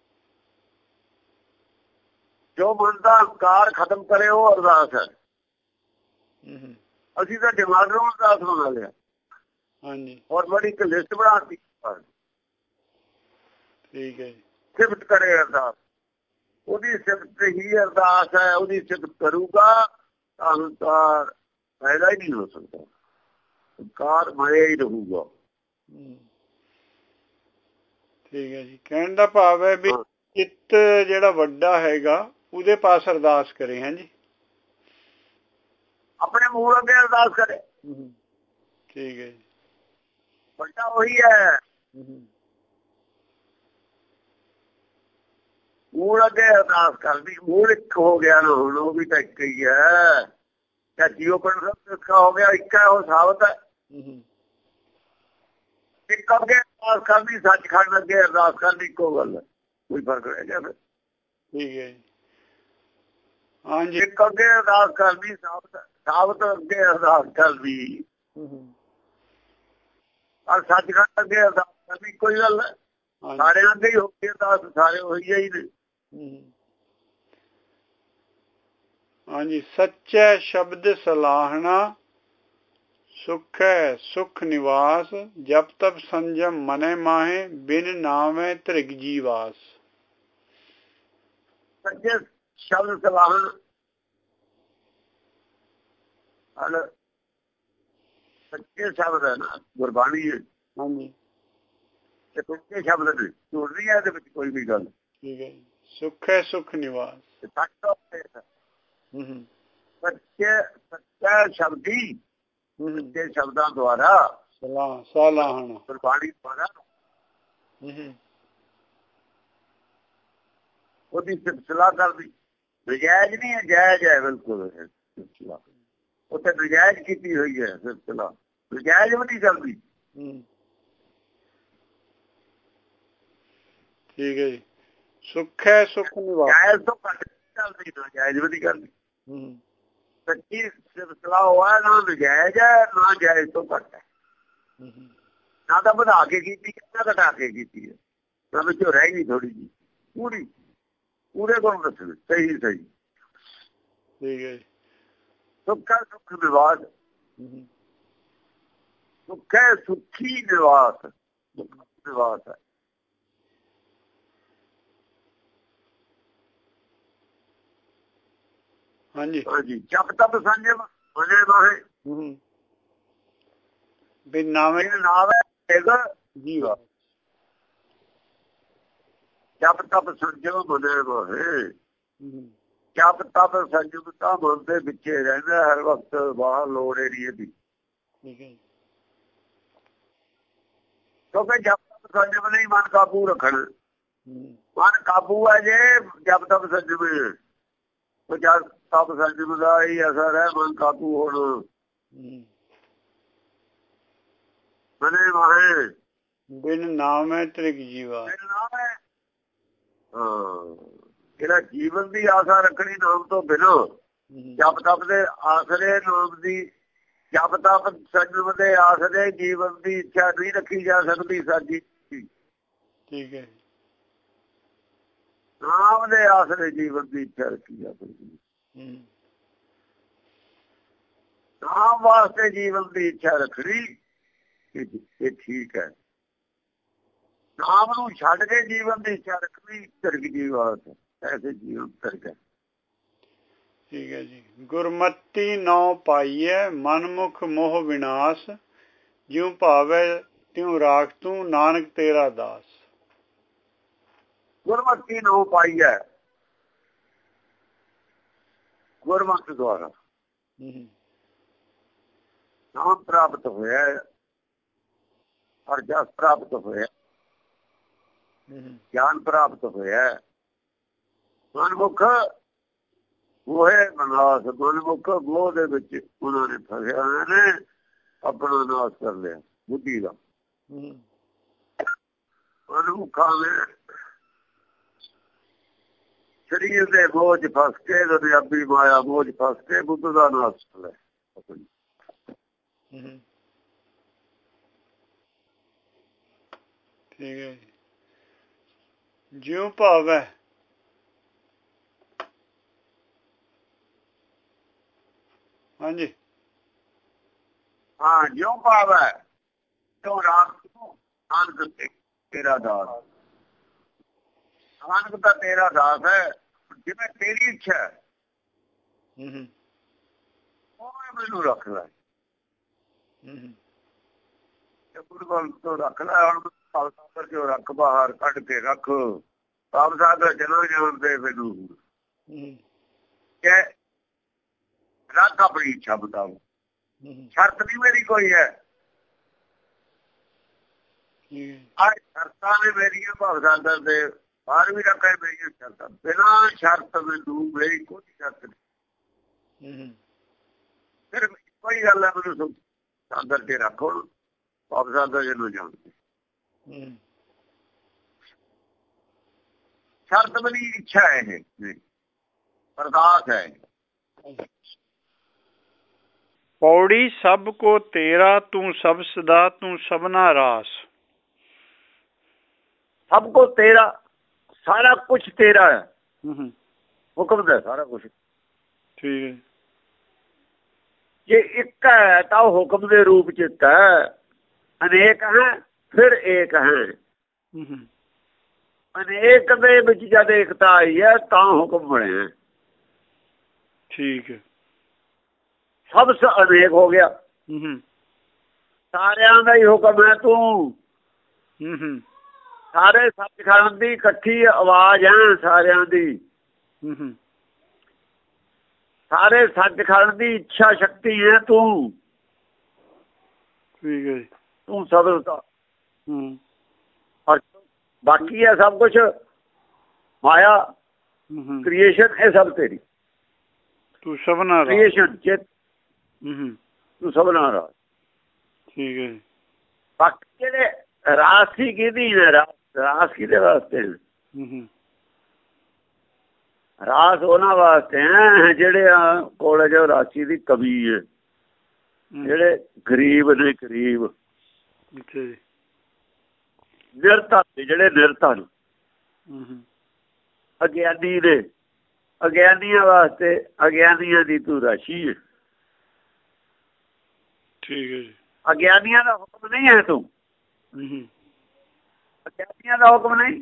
ਜੋ ਮਨ ਦਾ ਹੰਕਾਰ ਖਤਮ ਕਰੇ ਉਹ ਅਰਦਾਸ ਹੈ। ਅਸੀਂ ਤਾਂ ਦਿਮਾਗ ਨੂੰ ਅਰਦਾਸ ਬਣਾ ਲਿਆ। ਹਾਂਜੀ। ਔਰ ਬੜੀ ਇੱਕ ਲਿਸਟ ਬਣਾਤੀ। ਠੀਕ ਹੈ। ਸਿਫਤ ਕਰੇ ਅਰਦਾਸ, ਉਹਦੀ ਸਿਫਤ ਹੀ ਅਰਦਾਸ ਹੈ। ਉਹਦੀ ਸਿਫਤ ਕਰੂਗਾ ਤਾਂ ਹੰਕਾਰ ਪੈਦਾ ਹੀ ਨਹੀਂ ਹੋ ਸਕਦਾ, ਹੰਕਾਰ ਮਰਿਆ ਹੀ ਰਹੂਗਾ। ਠੀਕ ਹੈ ਜੀ। ਕਹਿਣ ਦਾ ਭਾਵ ਹੈ ਵੀ ਚਿੱਤ ਜਿਹੜਾ ਵੱਡਾ ਹੈਗਾ ਉਹਦੇ ਪਾਸ ਅਰਦਾਸ ਕਰੇ। ਹਾਂਜੀ, ਆਪਣੇ ਮੂਲ ਅੱਗੇ ਅਰਦਾਸ ਕਰੇ। ਠੀਕ ਹੈ ਜੀ। ਵੱਡਾ ਉਹੀ ਹੈ, ਮੂਲ ਅੱਗੇ ਅਰਦਾਸ ਕਰਦੀ। ਮੂਲ ਇੱਕ ਹੋ ਗਿਆ ਨਾ, ਹੁਣ ਉਹ ਵੀ ਤਾਂ ਇੱਕ ਹੀ ਹੈ। ਜਾਂ ਜੀਓ ਪਿੰਡ ਸਭ ਹੋ ਗਿਆ, ਇੱਕ ਹੈ, ਉਹ ਸਾਬਤ ਹੈ। ਇੱਕ ਅੱਗੇ ਅਰਦਾਸ ਕਰਨੀ, ਸੱਚਖੰਡ ਅੱਗੇ ਅਰਦਾਸ ਕਰਨੀ, ਇੱਕੋ ਗੱਲ ਹੈ, ਕੋਈ ਫਰਕ ਰਹਿ ਗਿਆ ਫਿਰ। ਠੀਕ ਹੈ। ਹਾਂਜੀ। ਇੱਕ ਅੱਗੇ ਅਰਦਾਸ ਕਰਨੀ, ਸਾਬਤ ਅੱਗੇ ਅਰਦਾਸ ਕਰਨੀ, ਔਰ ਸੱਚਖੰਡ ਅੱਗੇ ਅਰਦਾਸ ਕਰਨੀ, ਕੋਈ ਗੱਲ ਹੈ। ਸਾਰਿਆਂ ਅੱਗੇ ਹੀ ਹੋ ਗਈ ਅਰਦਾਸ, ਸਾਰੇ ਹੋਈ ਹੀ ਨੇ। ਹਾਂਜੀ। ਸੱਚੇ ਸ਼ਬਦ ਸਲਾਹਣਾ, ਸੁਖੈ ਸੁਖ ਨਿਵਾਸ, ਜਪ ਤਪ ਸੰਜਮ ਮਨੈ ਮਾਹੇ, ਬਿਨ ਨਾਮੈ ਧ੍ਰਿਗ ਜੀਵਾਸ। ਸੱਚੇ ਸ਼ਬਦ ਸਲਾਹਣ, ਸੱਚੇ ਸ਼ਬਦ ਹੈ ਨਾ, ਗੁਰਬਾਣੀ ਹੈ। ਹਾਂਜੀ। ਤੇ ਸੱਚੇ ਸ਼ਬਦ ਨੇ, ਝੂਠ ਨਹੀਂ ਹੈ ਇਹਦੇ ਵਿੱਚ ਕੋਈ ਵੀ ਗੱਲ। ਠੀਕ ਹੈ। ਸੁਖੈ ਸੁਖ ਨਿਵਾਸ, ਸੱਚਾ ਸ਼ਬਦੀ, ਸੱਚੇ ਸ਼ਬਦਾਂ ਦੁਆਰਾ ਸਲਾਹਣ, ਗੁਰਬਾਣੀ ਦੁਆਰਾ ਉਹਦੀ ਸਿਲਸਿਲਾ ਕਰਦੀ। ਨਜਾਇਜ਼ ਨਹੀਂ ਹੈ, ਜਾਇਜ਼ ਹੈ ਬਿਲਕੁਲ ਸਿਲਸਿਲਾ। ਉੱਥੇ ਨਜਾਇਜ਼ ਕੀਤੀ ਹੋਈ ਹੈ ਸਿਲਸਿਲਾ, ਨਜਾਇਜ਼ ਵੀ ਨਹੀਂ ਕਰਦੀ। ਠੀਕ ਹੈ ਜੀ। ਸੁਖੈ ਸੁਖ ਨਿਵਾਸ, ਜਾਇਜ਼ ਤੋਂ ਘੱਟ ਚੱਲਦੀ, ਨਜਾਇਜ਼ ਵੀ ਨਹੀਂ ਕਰਦੀ। ਸੱਚੀ ਸਿਲਸਿਲਾ ਹੋਇਆ ਨਾ ਨਜਾਇਜ਼ ਹੈ ਨਾ ਜਾਇਜ਼ ਤੋਂ ਘੱਟ ਹੈ, ਨਾ ਤਾਂ ਵਧਾ ਕੇ ਕੀਤੀ ਨਾ ਘਟਾ ਕੇ ਕੀਤੀ ਹੈ, ਨਾ ਵਿੱਚੋਂ ਰਹਿ ਗਈ ਥੋੜੀ ਜਿਹੀ, ਪੂਰੇ ਕੋਲ ਦੱਸਣ ਸਹੀ ਸਹੀ। ਠੀਕ ਹੈ। ਸੁੱਖ ਹੈ ਸੁੱਖ ਨਿਵਾਸ, ਸੁੱਖ ਹੈ ਸੁੱਖੀ ਨਿਵਾਸ, ਨਿਵਾਸ ਹੈ। ਹਾਂਜੀ ਹਾਂਜੀ ਜਪ ਤਪ ਸੰਜਮ ਬਣੇ ਮਾਹੇ ਵੀ ਨਾਵੇਂ ਨਾਮ ਹੈ ਜੀਵਾ, ਜਪ ਤਪ ਸੰਜਮ ਬਣੇ ਮਾਹੇ। ਜਪ ਤਪ ਸੰਜਮ ਤਾਂ ਮਨ ਦੇ ਵਿੱਚੇ ਰਹਿੰਦਾ ਹਰ ਵਕਤ, ਬਾਹਰ ਲੋੜ ਏਰੀਏ ਦੀ। ਠੀਕ ਹੈ। ਕਿਉਂਕਿ ਜਪ ਤਪ ਸੰਜਮ ਨਹੀਂ ਮਨ ਕਾਬੂ ਰੱਖਣ, ਮਨ ਕਾਬੂ ਹੈ ਜੇ ਜਪ ਤਪ ਸੰਜਮ, ਜਪ ਤਪ ਸੰਜਮ ਦਾ ਹੀ ਅਸਰ ਹੈ ਮਨ ਕਾਬੂ ਹੋਣ। ਬਣੇ ਮਾਹੇ ਬਿਨ ਨਾਮ ਹੈ ਤ੍ਰਿਗ ਜੀਵਾ, ਨਾਮ ਹੈ। ਹਾਂ ਜਿਹੜਾ ਜੀਵਨ ਦੀ ਆਸਾ ਰੱਖਣੀ ਨਾਮ ਤੋਂ ਬਿਨਾਂ, ਜਪ ਤਪ ਦੇ ਆਸਰੇ ਨਾਮ ਦੀ, ਜਪ ਤਪ ਸੰਜਮ ਦੇ ਆਸਰੇ ਜੀਵਨ ਦੀ ਇੱਛਾ ਨਹੀਂ ਰੱਖੀ ਜਾ ਸਕਦੀ ਸਾਡੀ। ਠੀਕ ਹੈ। ਨਾਮ ਦੇ ਆਸਰੇ ਜੀਵਨ ਦੀ ਇੱਛਾ ਰੱਖੀ ਜਾ ਸਕਦੀ, ਨਾਮ ਵਾਸਤੇ ਜੀਵਨ ਦੀ ਇੱਛਾ ਰੱਖਣੀ ਇਹ ਠੀਕ ਹੈ। ਨਾਮ ਨੂੰ ਛੱਡ ਕੇ ਜੀਵਨ ਦੀ ਇੱਛਾ ਰੱਖਣੀ ਤਿਰਕ ਜੀਵਾਤ, ਐਸੇ ਜੀਵਨ ਤਿਰਕ ਹੈ। ਠੀਕ ਹੈ ਜੀ। ਗੁਰਮਤੀ ਨੌ ਪਾਈਐ ਮਨਮੁਖ ਮੋਹ ਵਿਨਾਸ਼, ਜਿਉ ਭਾਵੈ ਤਿਉ ਰਾਖ ਤੂੰ ਨਾਨਕ ਤੇਰਾ ਦਾਸ। ਗੁਰਮਤੀ ਨੌ ਪਾਈਐ, ਗੁਰਮਤਿ ਦੁਆਰਾ ਨਾਮ ਪ੍ਰਾਪਤ ਹੋਇਆ, ਔਰ ਜਸ ਪ੍ਰਾਪਤ ਹੋਇਆ, ਗਿਆਨ ਪ੍ਰਾਪਤ ਹੋਇਆ। ਮਨਮੁਖ ਮੋਹੇ ਵਿਨਾਸ਼, ਮਨਮੁਖ ਮੋਹ ਦੇ ਵਿੱਚ ਉਹਨਾਂ ਨੇ ਫਸਿਆ, ਉਹਨਾਂ ਨੇ ਆਪਣਾ ਨਾਸ਼ ਕਰ ਲਿਆ ਬੁੱਧੀ ਦਾ। ਮਨਮੁਖਾਂ ਨੇ ਸਰੀਰ ਦੇ ਬੋਝ ਫਸ ਕੇ, ਦੁਨਿਆਵੀ ਮਾਇਆ ਬੋਝ ਫਸ ਕੇ ਬੁੱਧ ਦਾ ਨਾਸ਼ ਕਰ ਲਿਆ। ਠੀਕ ਹੈ। ਜਿਉ ਭਾਵੈ, ਹਾਂਜੀ ਹਾਂ ਜਿਉ ਭਾਵੈ ਤਿਉ ਰਾਖ ਤੂੰ ਨਾਨਕ ਤੇਰਾ ਦਾਸ। ਨਾਨਕ ਤਾਂ ਤੇਰਾ ਦਾਸ ਹੈ, ਜਿਵੇਂ ਤੇਰੀ ਇੱਛਾ ਹੈ ਉਹ ਮੈਨੂੰ ਰੱਖ ਲੈ, ਗੁਰੂ ਤੋਂ ਰੱਖ ਲੈ। ਹੁਣ ਸਾਗਰ ਚੋਂ ਰੱਖ, ਬਾਹਰ ਕੱਢ ਕੇ ਰੱਖ, ਆਪ ਸਾਗਰ ਚਲੋ ਜਾਣ ਦੇ ਮੈਨੂੰ ਕਿ ਰੱਖ ਆਪਣੀ ਇੱਛਾ ਬਤਾਓ, ਸ਼ਰਤ ਨਹੀਂ ਮੇਰੀ ਕੋਈ ਹੈ। ਅੱਜ ਸ਼ਰਤਾਂ ਨੇ ਮੇਰੀਆਂ ਭਾਵ ਸਾਗਰ ਦੇ ਬਾਹਰ ਵੀ ਰੱਖੇ ਮੇਰੀਆਂ ਸ਼ਰਤਾਂ, ਬਿਨਾਂ ਸ਼ਰਤ ਮੈਨੂੰ ਮੇਰੀ ਕੋਈ ਸ਼ਰਤ ਨਹੀਂ। ਫਿਰ ਕੋਈ ਗੱਲ ਹੈ, ਮੈਨੂੰ ਸਾਗਰ ਕੇ ਰੱਖੋ, ਭਾਵ ਸਾਗਰ ਜਿਹਨੂੰ ਜਾਣਦੇ। ਸ਼ਰਤ ਬਣੀ ਇੱਛਾ ਹੈ, ਇਹ ਅਰਦਾਸ ਹੈ। ਪੌੜੀ ਸਭ ਕੋ ਤੇਰਾ ਤੂੰ ਸਭ ਸਦਾ ਤੂੰ ਸਭਨਾ ਰਾਸ। ਸਭ ਕੋ ਤੇਰਾ, ਸਾਰਾ ਕੁਝ ਤੇਰਾ ਹੈ, ਹੁਕਮ ਦਾ ਸਾਰਾ ਕੁਝ। ਠੀਕ ਹੈ। ਜੇ ਇੱਕ ਹੈ ਤਾਂ ਉਹ ਹੁਕਮ ਦੇ ਰੂਪ ਚ ਇੱਕ ਹੈ, ਅਨੇਕ ਹੈ ਫਿਰ ਏਕ ਹੈ। ਅਨੇਕ ਦੇ ਵਿੱਚ ਜਦ ਏਕਤਾ ਆਈ ਹੈ ਤਾਂ ਹੁਕਮ ਬਣਿਆ। ਠੀਕ ਹੈ। ਸਭ ਅਨੇਕ ਹੋ ਗਿਆ, ਸਾਰਿਆਂ ਦਾ ਹੀ ਹੁਕਮ ਹੈ ਤੂੰ। ਸਾਰੇ ਸੱਚਖੰਡ ਦੀ ਇਕੱਠੀ ਆਵਾਜ਼ ਹੈ ਸਾਰਿਆਂ ਦੀ, ਸਾਰੇ ਸੱਚਖੰਡ ਦੀ ਇੱਛਾ ਸ਼ਕਤੀ ਹੈ ਤੂੰ। ਠੀਕ ਹੈ। ਤੂੰ ਸਬਰ ਦਾ, ਔਰ ਬਾਕੀ ਹੈ ਸਭ ਕੁਛ ਮਾਇਆ ਕ੍ਰੀਏਸ਼ਨ, ਇਹ ਸਭ ਤੇਰੀ। ਤੂੰ ਸਭਨਾ ਕ੍ਰੀਏਸ਼ਨ ਚਿਤ, ਤੂੰ ਸਭਨਾ ਰਾਜ। ਠੀਕ ਹੈ। ਬਾਕੀ ਜਿਹੜੇ ਰਾਸੀ ਕਿਹਦੀ ਨੇ, ਰਾਸ ਕਿਹਦੇ ਵਾਸਤੇ? ਰਾਸ ਉਹਨਾਂ ਵਾਸਤੇ ਹੈ ਜਿਹੜੇ ਕੋਲ ਜੋ ਰਾਸ਼ੀ ਦੀ ਕਮੀ ਹੈ, ਜਿਹੜੇ ਗਰੀਬ ਨੇ, ਗਰੀਬ ਨਿਰਧਨ, ਜਿਹੜੇ ਨਿਰਧਨ ਅਗਿਆਨੀ ਨੇ, ਅਗਿਆਨੀਆਂ ਵਾਸਤੇ, ਅਗਿਆਨੀਆਂ ਦੀ ਤੂੰ ਰਾਸ਼ੀ ਹੈ। ਠੀਕ ਹੈ ਜੀ। ਅਗਿਆਨੀਆਂ ਦਾ ਹੁਕਮ ਨਹੀਂ ਹੈ ਤੂੰ, ਅਗਿਆਨੀਆਂ ਦਾ ਹੁਕਮ ਨਹੀਂ।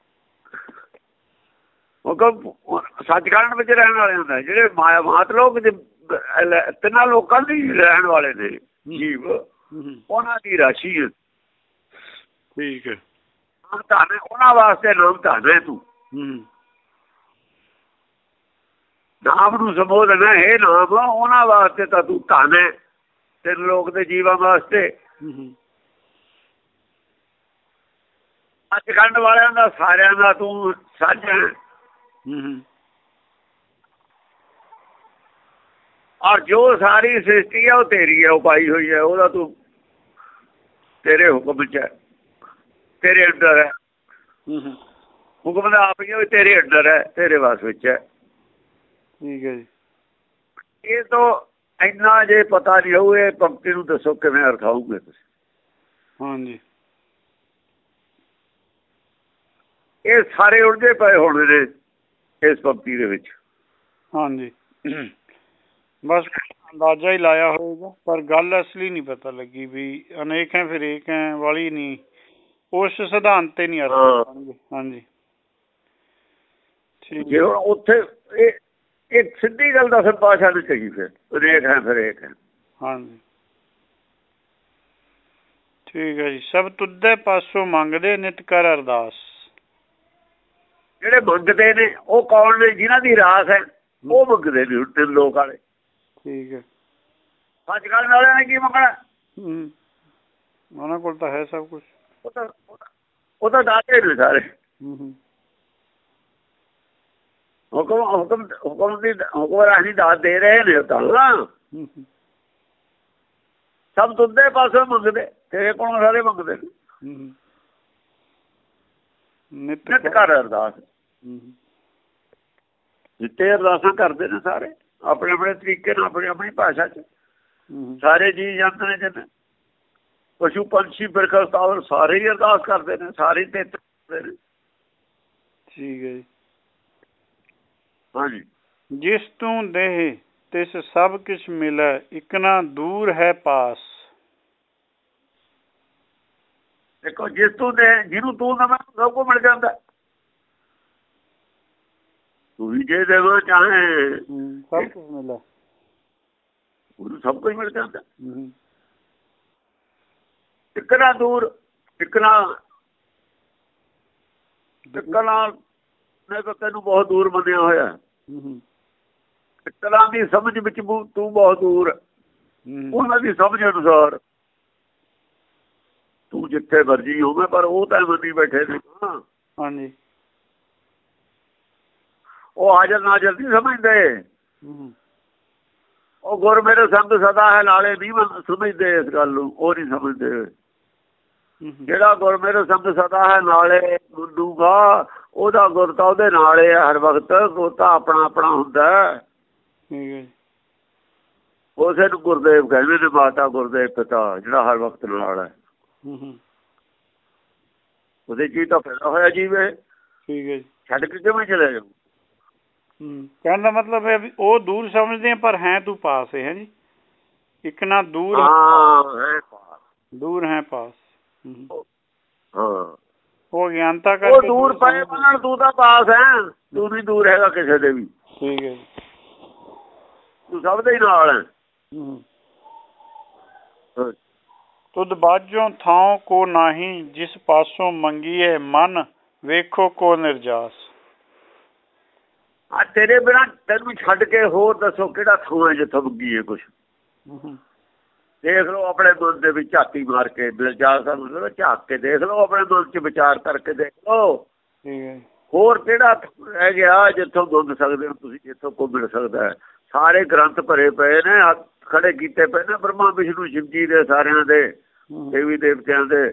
ਹੁਕਮ ਸੱਚਖੰਡ ਵਿੱਚ ਰਹਿਣ ਵਾਲੇ ਹੁੰਦਾ, ਜਿਹੜੇ ਮਾਇਆ ਮਾਤ ਲੋਕ ਤਿੰਨਾਂ ਲੋਕਾਂ ਦੀ ਰਹਿਣ ਵਾਲੇ ਨੇ ਜੀਵ, ਉਹਨਾਂ ਦੀ ਰਾਸ਼ੀ ਹੈ। ਠੀਕ ਹੈ। ਨਾਮ ਧਨ ਉਹਨਾਂ ਵਾਸਤੇ, ਨਾਮ ਧਨ ਹੈ ਤੂੰ। ਨਾਮ ਨੂੰ ਸੰਬੋਧਨਾ ਇਹ ਨਾਮ ਉਹਨਾਂ ਵਾਸਤੇ ਤਾਂ ਤੂੰ ਧਨ ਹੈ, ਤਿੰਨ ਲੋਕ ਦੇ ਜੀਵਾਂ ਵਾਸਤੇ। ਸੱਚਖੰਡ ਵਾਲਿਆਂ ਦਾ ਸਾਰਿਆਂ ਦਾ ਤੂੰ ਸੱਚ ਹੈ। ਔਰ ਜੋ ਸਾਰੀ ਸ੍ਰਿਸ਼ਟੀ ਹੈ ਉਹ ਤੇਰੀ ਹੈ, ਉਹ ਪਾਈ ਹੋਈ ਹੈ, ਉਹਦਾ ਤੂੰ ਤੇਰੇ ਹੁਕਮ ਚ ਹੈ, ਤੇਰੇ ਅੰਦਰ ਹੈ। ਹੁਕਮ ਦਾ ਆਪ ਹੀ ਤੇਰੇ ਅੰਦਰ ਹੈ, ਤੇਰੇ ਵਾਸ ਵਿੱਚ ਹੈ। ਠੀਕ ਹੈ ਜੀ। ਇਹ ਤੋਂ ਇੰਨਾ ਜੇ ਪਤਾ ਨਹੀਂ ਹੋਊ, ਇਹ ਪੰਕਤੀ ਨੂੰ ਦੱਸੋ ਕਿਵੇਂ ਅਰਥ ਆਊਗੇ ਤੁਸੀਂ? ਹਾਂਜੀ, ਇਹ ਸਾਰੇ ਉਲਝੇ ਪਏ ਹੋਣੇ ਨੇ ਇਸ ਪੰਕਤੀ ਦੇ ਵਿੱਚ। ਹਾਂਜੀ, ਬਸ ਅੰਦਾਜ਼ਾ ਹੀ ਲਾਇਆ ਹੋਊਗਾ, ਪਰ ਗੱਲ ਅਸਲੀ ਨਹੀਂ ਪਤਾ ਲੱਗੀ ਵੀ ਅਨੇਕ ਹੈ ਫਿਰ ਏਕ ਹੈ ਵਾਲੀ ਨਹੀਂ, ਉਸ ਸਿਧਾਂਤ ਤੇ ਨਹੀਂ ਅਰਥ। ਹਾਂਜੀ, ਜੇ ਹੁਣ ਉੱਥੇ ਇਹ ਸਿੱਧੀ ਗੱਲ ਦਾ ਪਾਸ਼ਾ ਨਹੀਂ ਚਾਹੀਦੀ, ਫਿਰ ਅਨੇਕ ਹੈ ਫਿਰ ਏਕ ਹੈ। ਹਾਂਜੀ, ਠੀਕ ਹੈ ਜੀ। ਸਭ ਤੁਧੇ ਪਾਸੋਂ ਮੰਗਦੇ ਨਿਤ ਕਰ ਅਰਦਾਸ। ਜਿਹੜੇ ਮੰਗਦੇ ਨੇ ਉਹ ਕੌਣ ਨੇ? ਜਿਨ੍ਹਾਂ ਦੀ ਰਾਸ ਹੈ ਉਹ ਮੰਗਦੇ ਨੇ, ਤਿੰਨ ਲੋਕ ਵਾਲੇ। ਠੀਕ ਹੈ। ਸੱਚਖੰਡ ਵਾਲਿਆਂ ਨੇ ਕੀ ਮੰਗਣਾ? ਉਹਨਾਂ ਕੋਲ ਤਾਂ ਹੈ ਸਭ ਕੁਛ, ਉਹ ਤਾਂ ਦਾਤੇ ਨੇ ਸਾਰੇ। ਹੁਕਮ ਰਾਹੀਂ ਦਾਤ ਦੇ ਰਹੇ ਨੇ ਤਾਂ। ਸਭ ਤੁਧੇ ਪਾਸੋਂ ਮੰਗਦੇ, ਤੇਰੇ ਕੋਲੋਂ ਸਾਰੇ ਮੰਗਦੇ ਨੇ। ਨਿਤ ਕਰ ਅਰਦਾਸ, ਜਿੱਤੇ ਅਰਦਾਸਾਂ ਕਰਦੇ ਨੇ ਸਾਰੇ ਆਪਣੇ ਆਪਣੇ ਤਰੀਕੇ ਨਾਲ, ਆਪਣੀ ਆਪਣੀ ਭਾਸ਼ਾ ਚ। ਸਾਰੇ ਜੀ ਜੰਤ ਨੇ, ਜਿੰਨੇ ਪਸ਼ੂ ਪੰਛੀ ਬਿਰਖ ਸਤਾਵਰ ਸਾਰੇ ਹੀ ਅਰਦਾਸ ਕਰਦੇ ਨੇ, ਸਾਰੇ ਤੇ ਕਰਦੇ ਨੇ। ਠੀਕ ਹੈ ਜੀ। ਹਾਂਜੀ, ਜਿਸ ਤੂੰ ਦੇਹ ਤਿਸ ਸਭ ਕਿਛ ਮਿਲੈ, ਇਕ ਨਾ ਦੂਰ ਹੈ ਪਾਸ। ਦੇਖੋ, ਜਿਸ ਤੂੰ ਦੇ, ਜਿਹਨੂੰ ਤੂੰ ਦੇਵਾਂ ਸਭ ਕੁਝ ਮਿਲ ਜਾਂਦਾ। ਤੂੰ ਵੀ ਜੇ ਦੇਵਾਂ ਚਾਹੇ ਸਭ ਕੁਝ ਮਿਲਦਾ, ਉਹਨੂੰ ਸਭ ਕੁਝ ਮਿਲ ਜਾਂਦਾ। ਇੱਕ ਨਾ ਦੂਰ, ਇੱਕ ਨਾ ਨੇ ਤਾਂ ਤੈਨੂੰ ਬਹੁਤ ਦੂਰ ਮੰਨਿਆ ਹੋਇਆ। ਇਕਲਾਂ ਦੀ ਸਮਝ ਵਿੱਚ ਤੂੰ ਬਹੁਤ ਦੂਰ, ਉਹਨਾਂ ਦੀ ਸਮਝ ਅਨੁਸਾਰ ਤੂੰ ਜਿੱਥੇ ਮਰਜੀ ਹੋਵੇ, ਪਰ ਉਹ ਤਾਂ ਮੰਨੀ ਬੈਠੇ ਨੇ। ਹਾਂਜੀ, ਉਹ ਹਾਜ਼ਰ ਨਾਜ਼ਰ ਨਹੀਂ ਸਮਝਦੇ। ਉਹ ਗੁਰ ਮੇਰੇ ਸੰਗ ਸਦਾ ਹੈ ਨਾਲੇ ਨਹੀਂ ਸਮਝਦੇ ਇਸ ਗੱਲ ਨੂੰ, ਉਹ ਨਹੀਂ ਸਮਝਦੇ। ਜਿਹੜਾ ਗੁਰ ਮੇਰੇ ਸੰਗ ਸਦਾ ਹੈ ਨਾਲੇ ਮੰਨੂਗਾ, ਉਹਦਾ ਗੁਰ ਤਾਂ ਉਹਦੇ ਨਾਲ ਹੈ ਹਰ ਵਕਤ। ਉਹ ਤਾਂ ਆਪਣਾ ਆਪਣਾ ਹੁੰਦਾ। ਉਸੇ ਨੂੰ ਗੁਰਦੇਵ ਕਹਿੰਦੇ ਨੇ, ਮਾਤਾ ਗੁਰਦੇਵ ਪਿਤਾ, ਜਿਹੜਾ ਹਰ ਵਕਤ ਨਾਲ ਹੈ। ਉਹਦੇ ਚ ਤਾਂ ਪੈਦਾ ਹੋਇਆ ਜੀਵੇ, ਛੱਡ ਕੇ ਕਿਵੇਂ ਚਲੇ ਜਾਊ? ਕਹਿਣ ਦਾ ਮਤਲਬ ਹੈ ਵੀ ਉਹ ਦੂਰ ਸਮਝਦੇ ਆ, ਪਰ ਹੈ ਤੂੰ ਪਾਸ ਹੈ ਜੀ। ਇੱਕ ਨਾ ਦੂਰ, ਦੂਰ ਹੈ ਪਾਸ। ਉਹ ਗਿਆਨਤਾ ਕਰਕੇ ਉਹ ਦੂਰ ਪਏ ਮੰਨਣ, ਤੂੰ ਤਾਂ ਪਾਸ ਹੈ। ਤੂੰ ਨਹੀਂ ਦੂਰ ਹੈਗਾ ਕਿਸੇ ਦੇ ਵੀ। ਠੀਕ ਹੈ, ਤੂੰ ਸਭ ਦੇ ਨਾਲ ਹੈ। ਤੁਧ ਬਾਝੋਂ ਥਾਂ ਕੋ ਨਾਹੀ, ਜਿਸ ਪਾਸੋਂ ਮੰਗੀਏ ਮਨ ਵੇਖੋ ਕੋ ਨਿਰਜਾਸ। ਤੇਰੇ ਬਿਨਾਂ ਤੈਨੂੰ ਛੱਡ ਕੇ ਹੋਰ ਦੱਸੋ ਕਿਹੜਾ ਥਾਂ ਹੈ ਜਿੱਥੋਂ ਮੰਗੀਏ ਕੁਛ? ਦੇਖ ਲਓ ਆਪਣੇ ਮਨ ਦੇ ਵਿੱਚ ਝਾਤੀ ਮਾਰ ਕੇ, ਨਿਰਜਾਸ ਦਾ ਮਤਲਬ ਝਾਕ ਕੇ ਦੇਖ ਲਓ, ਆਪਣੇ ਮਨ ਚ ਵਿਚਾਰ ਕਰਕੇ ਦੇਖ ਲਓ। ਹੋਰ ਕਿਹੜਾ ਰਹਿ ਗਿਆ ਜਿੱਥੋਂ ਮੰਗ ਸਕਦੇ ਹੋ ਤੁਸੀਂ, ਜਿੱਥੋਂ ਕੋ ਮਿਲ ਸਕਦਾ ਹੈ? ਸਾਰੇ ਗ੍ਰੰਥ ਭਰੇ ਪਏ ਨੇ, ਖੜੇ ਕੀਤੇ ਪਏ ਨੇ ਬ੍ਰਹਮਾ ਵਿਸ਼ਨੂੰ ਸ਼ਿਵ ਜੀ ਦੇ, ਸਾਰਿਆਂ ਦੇ ਦੇਵੀ ਦੇਵਤਿਆਂ ਦੇ।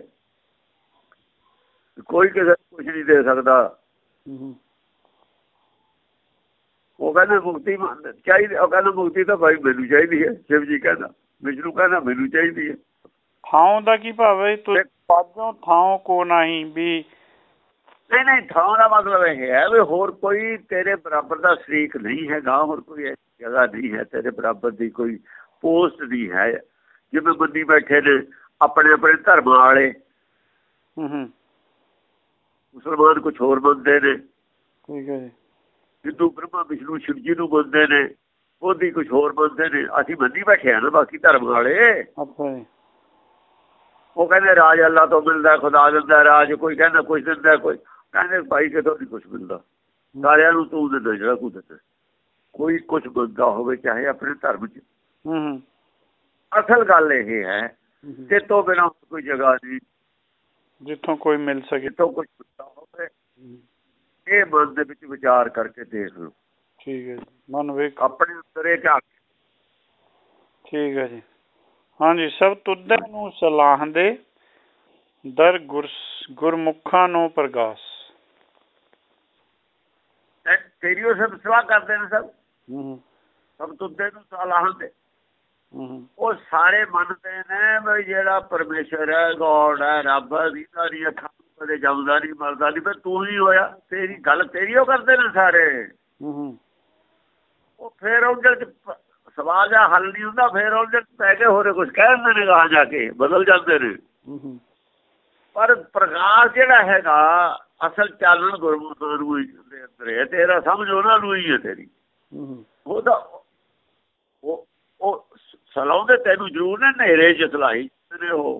ਕੋਈ ਕਿਸੇ ਨੂੰ ਕੁਛ ਨਹੀਂ ਦੇ ਸਕਦਾ। ਉਹ ਕਹਿੰਦੇ ਮੁਕਤੀ ਚਾਹੀਦੀ, ਉਹ ਕਹਿੰਦਾ ਮੁਕਤੀ ਤਾਂ ਭਾਈ ਮੈਨੂੰ ਚਾਹੀਦੀ ਹੈ। ਸ਼ਿਵ ਜੀ ਕਹਿੰਦਾ, ਵਿਸ਼ਨੂੰ ਕਹਿੰਦਾ ਮੈਨੂੰ ਚਾਹੀਦੀ ਹੈ। ਥਾਂ ਦਾ ਕੀ ਭਾਵ ਹੈ? ਤੁਸੀਂ ਪਾਜੋ ਥਾਂ ਕੋ ਨਹੀਂ ਵੀ ਨਹੀਂ ਥਾਂ ਦਾ ਮਤਲਬ ਇਹ ਹੈ ਵੀ ਹੋਰ ਕੋਈ ਤੇਰੇ ਬਰਾਬਰ ਦਾ ਸ਼ਰੀਕ ਨਹੀਂ ਹੈਗਾ, ਹੋਰ ਕੋਈ ਜਗ੍ਹਾ ਨਹੀਂ ਹੈ ਤੇਰੇ ਬਰਾਬਰ ਦੀ, ਕੋਈ ਪੋਸਟ ਨਹੀਂ ਹੈ। ਜਿਵੇਂ ਬੰਦੀ ਬੈਠੇ ਨੇ ਆਪਣੇ ਆਪਣੇ ਧਰਮਾਂ ਵਾਲੇ, ਮੁਸਲਮਾਨ ਕੁਛ ਹੋਰ ਮੰਨਦੇ ਨੇ, ਠੀਕ ਹੈ ਜੀ, ਹਿੰਦੂ ਬ੍ਰਹਮਾ ਵਿਸ਼ਨੂੰ ਸ਼ਿਵ ਜੀ ਨੂੰ ਮੰਨਦੇ ਨੇ, ਉਹਦੀ ਕੁਛ ਹੋਰ ਮੰਨਦੇ ਨੇ। ਅਸੀਂ ਮੰਨੀ ਬੈਠੇ ਆ ਨਾ ਬਾਕੀ ਧਰਮ ਵਾਲੇ। ਅੱਛਾ ਜੀ। ਉਹ ਕਹਿੰਦੇ ਰਾਜ ਅੱਲਾ ਤੋਂ ਮਿਲਦਾ, ਖੁਦਾ ਦਿੰਦਾ ਰਾਜ, ਕੋਈ ਕਹਿੰਦਾ ਕੁਛ ਦਿੰਦਾ, ਕੋਈ ਕਹਿੰਦੇ ਭਾਈ ਕਿਤੋਂ ਨਹੀਂ ਕੁਛ ਮਿਲਦਾ, ਸਾਰਿਆਂ ਨੂੰ ਤੂੰ ਦਿੰਦਾ ਜਿਹੜਾ ਕੁਛ ਦਿੰਦਾ। ਕੋਈ ਕੁਛ ਮੰਨਦਾ ਹੋਵੇ ਚਾਹੇ ਆਪਣੇ ਧਰਮ ਚ। ਅਸਲ ਗੱਲ ਇਹ ਹੈ ਕਿ ਤੋਂ ਬਿਨਾਂ ਕੋਈ ਜਗ੍ਹਾ ਨਹੀਂ ਜਿੱਥੋਂ ਕੋਈ ਮਿਲ ਸਕੇ, ਜਿੱਥੋਂ ਕੁਛ ਮਿਲਦਾ ਹੋਵੇ। ਇਹ ਮਨ ਦੇ ਵਿੱਚ ਵਿਚਾਰ ਕਰਕੇ ਦੇਖ ਲਓ। ਠੀਕ ਹੈ ਜੀ, ਮਨ ਵੇਖ ਆਪਣੇ ਅੰਦਰ ਇਹ ਝਾਕ। ਠੀਕ ਹੈ ਜੀ। ਹਾਂਜੀ, ਸਭ ਤੁਧੇ ਨੂੰ ਸਲਾਹ ਦੇ ਦਰ ਗੁਰਮੁਖਾਂ ਨੂੰ ਪ੍ਰਗਾਸ। ਤੇਰੀ ਉਹ ਸਭ ਸਲਾਹ ਕਰਦੇ ਨੇ, ਸਭ ਤੁਧੇ ਨੂੰ ਸਲਾਹ ਦੇ। ਉਹ ਸਾਰੇ ਮੰਨਦੇ ਨੇ ਵੀ ਜਿਹੜਾ ਪਰਮੇਸ਼ਰ ਹੈ, ਗੋਡ ਹੈ, ਰੱਬ ਹੈ, ਰੀਤਾ ਦੀ ਅੱਖਾਂ ਕਦੇ ਜਮਦਾ ਨਹੀਂ ਮਰਦਾ ਨਹੀਂ, ਫਿਰ ਤੂੰ ਹੀ ਹੋਇਆ। ਤੇਰੀ ਗੱਲ ਤੇਰੀ ਉਹ ਕਰਦੇ ਨੇ ਸਾਰੇ। ਉਹ ਫੇਰ ਉਹਦੇ ਚ ਸਵਾਲ ਦਾ ਹੱਲ ਨਹੀਂ ਹੁੰਦਾ, ਫੇਰ ਉਹਦੇ ਪੈ ਕੇ ਹੋਰੇ ਕੁਛ ਕਹਿ ਦਿੰਦੇ ਨੇ, ਗਾਹਾਂ ਜਾ ਕੇ ਬਦਲ ਜਾਂਦੇ ਨੇ। ਪਰ ਪ੍ਰਕਾਸ਼ ਜਿਹੜਾ ਹੈਗਾ ਅਸਲ ਚਾਨਣ ਗੁਰਮੁਖਾਂ ਨੂੰ ਦੇ ਅੰਦਰ ਹੈ, ਤੇਰਾ ਸਮਝ ਉਹਨਾਂ ਨੂੰ ਹੀ ਹੈ ਤੇਰੀ। ਉਹਦਾ ਉਹ ਸਲਾਉਂਦੇ ਤੈਨੂੰ ਜ਼ਰੂਰ ਨੇ, ਹਨੇਰੇ ਚ ਸਲਾਈ ਨੇ ਉਹ,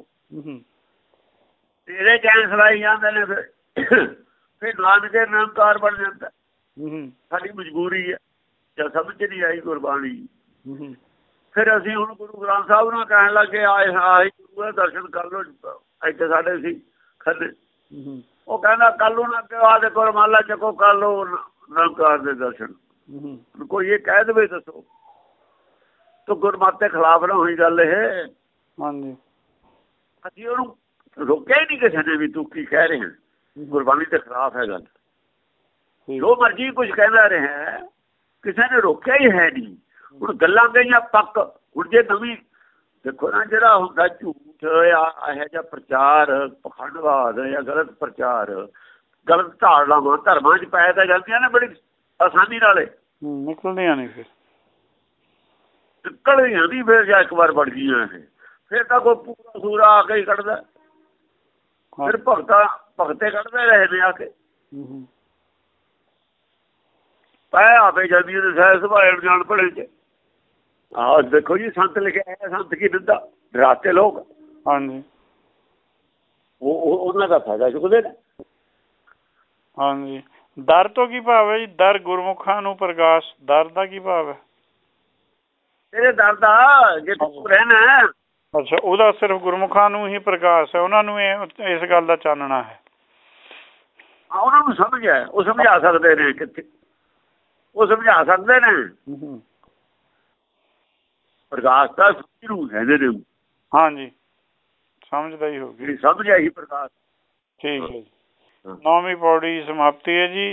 ਤੇਰੇ ਚੈਨ ਸਲਾਈ ਜਾਂਦੇ ਨੇ। ਫਿਰ ਨਾਨਕੇ ਨਿਰੰਕਾਰ ਬਣ ਜਾਂਦਾ। ਸਾਡੀ ਮਜਬੂਰੀ ਹੈ, ਜਾਂ ਸਮਝ ਨਹੀਂ ਆਈ ਗੁਰਬਾਣੀ। ਫਿਰ ਅਸੀਂ ਹੁਣ ਗੁਰੂ ਗ੍ਰੰਥ ਸਾਹਿਬ ਨੂੰ ਕਹਿਣ ਲੱਗੇ ਆਏ ਗੁਰੂ ਦੇ ਦਰਸ਼ਨ ਕਰ ਲਓ। ਇੱਥੇ ਸਾਡੇ ਸੀ ਖੰਨੇ, ਉਹ ਕਹਿੰਦਾ ਕੱਲ ਨੂੰ ਨਾ ਕਿ ਆ ਦੇਖੋ ਰਮਾਲਾ ਚੱਕੋ ਕਰ ਲਓ ਨਿਰੰਕਾਰ ਦੇ ਦਰਸ਼ਨ। ਕੋਈ ਇਹ ਕਹਿ ਦੇਵੇ ਦੱਸੋ ਤੂੰ ਗੁਰਮਤਿ ਦੇ ਖਿਲਾਫ ਨਾ ਹੋਈ ਗੱਲ ਇਹ। ਹਾਂਜੀ, ਅਸੀਂ ਉਹਨੂੰ ਰੋਕਿਆ ਹੀ ਨਹੀਂ ਕਿਸੇ ਨੇ ਵੀ ਤੂੰ ਕੀ ਕਹਿ ਰਹੇ, ਗੁਰਬਾਣੀ ਦੇ ਖਿਲਾਫ ਹੈ ਗੱਲ। ਜੋ ਮਰਜੀ ਕੁਛ ਕਹਿੰਦਾ ਰਿਹਾ, ਕਿਸੇ ਨੇ ਰੋਕਿਆ ਹੀ ਹੈ ਨਹੀਂ। ਹੁਣ ਗੱਲਾਂ ਗਈਆਂ ਪੱਕ। ਹੁਣ ਜੇ ਨਵੀਂ ਦੇਖੋ ਨਾ, ਜਿਹੜਾ ਹੁੰਦਾ ਝੂਠ ਇਹੋ ਜਿਹਾ ਪ੍ਰਚਾਰ, ਪਖੰਡਵਾਦ ਜਾਂ ਗਲਤ ਪ੍ਰਚਾਰ, ਗਲਤ ਧਾਰਨਾਵਾਂ ਧਰਮਾਂ ਚ ਪੈ ਤਾਂ ਜਾਂਦੀਆਂ ਨੇ ਬੜੀ ਆਸਾਨੀ ਨਾਲੇ, ਨਿਕਲਦੀਆਂ ਨਹੀਂ। ਫਿਰ ਨਿਕਲਦੀਆਂ ਨਹੀਂ। ਫਿਰ ਜਾਂ ਇੱਕ ਵਾਰ ਵੜ ਗਈਆਂ ਇਹ, ਫਿਰ ਤਾਂ ਕੋਈ ਪੂਰਾ ਸੂਰਾ ਆ ਕੇ ਹੀ ਕੱਢਦਾ। ਫਿਰ ਭਗਤੇ ਕੱਢਦੇ ਰਹੇ ਨੇ ਆ ਕੇ। ਪੈ ਆਪੇ ਜਾਂਦੀਆਂ ਨੇ ਸਹਿ ਸੁਭਾਅ ਜਾਣ ਭਲੇ ਚ। ਆਹ ਦੇਖੋ ਜੀ, ਸੰਤ ਲਿਖਿਆ ਹੈ, ਸੰਤ ਕੀ ਦਿੰਦਾ ਡਰਾਤੇ ਲੋਕ। ਹਾਂਜੀ, ਉਹਨਾਂ ਦਾ ਫਾਇਦਾ ਚੁੱਕਦੇ ਨੇ। ਹਾਂਜੀ, ਦਰ ਤੋਂ ਕੀ ਭਾਵ ਹੈ ਜੀ? ਦਰ ਗੁਰਮੁਖਾਂ ਨੂੰ ਪ੍ਰਗਾਸ, ਦਰ ਦਾ ਕੀ ਭਾਵ ਹੈ? ਤੇਰੇ ਦਰ ਦਾ ਜੇ ਤੂੰ ਰਹਿਣਾ। ਅੱਛਾ, ਉਹਦਾ ਸਿਰਫ ਗੁਰਮੁਖਾਂ ਨੂੰ ਹੀ ਪ੍ਰਕਾਸ਼ ਹੈ, ਉਹਨਾਂ ਨੂੰ ਇਸ ਗੱਲ ਦਾ ਚਾਨਣਾ ਹੈ। ਉਹਨਾਂ ਨੂੰ ਸਮਝ ਹੈ, ਉਹ ਸਮਝਾ ਸਕਦੇ ਨੇ। ਕਿੱਥੇ ਉਹ ਸਮਝਾ ਸਕਦੇ ਨੇ? ਪ੍ਰਕਾਸ਼ ਤਾਂ ਜ਼ਰੂਰ ਕਹਿੰਦੇ ਨੇ। ਹਾਂਜੀ, ਸਮਝਦਾ ਹੀ ਹੋਊਗੀ, ਸਮਝ ਆਈ ਪ੍ਰਕਾਸ਼। ਠੀਕ ਹੈ ਜੀ। 9ਵੀਂ ਪੌੜੀ ਸਮਾਪਤੀ ਹੈ ਜੀ।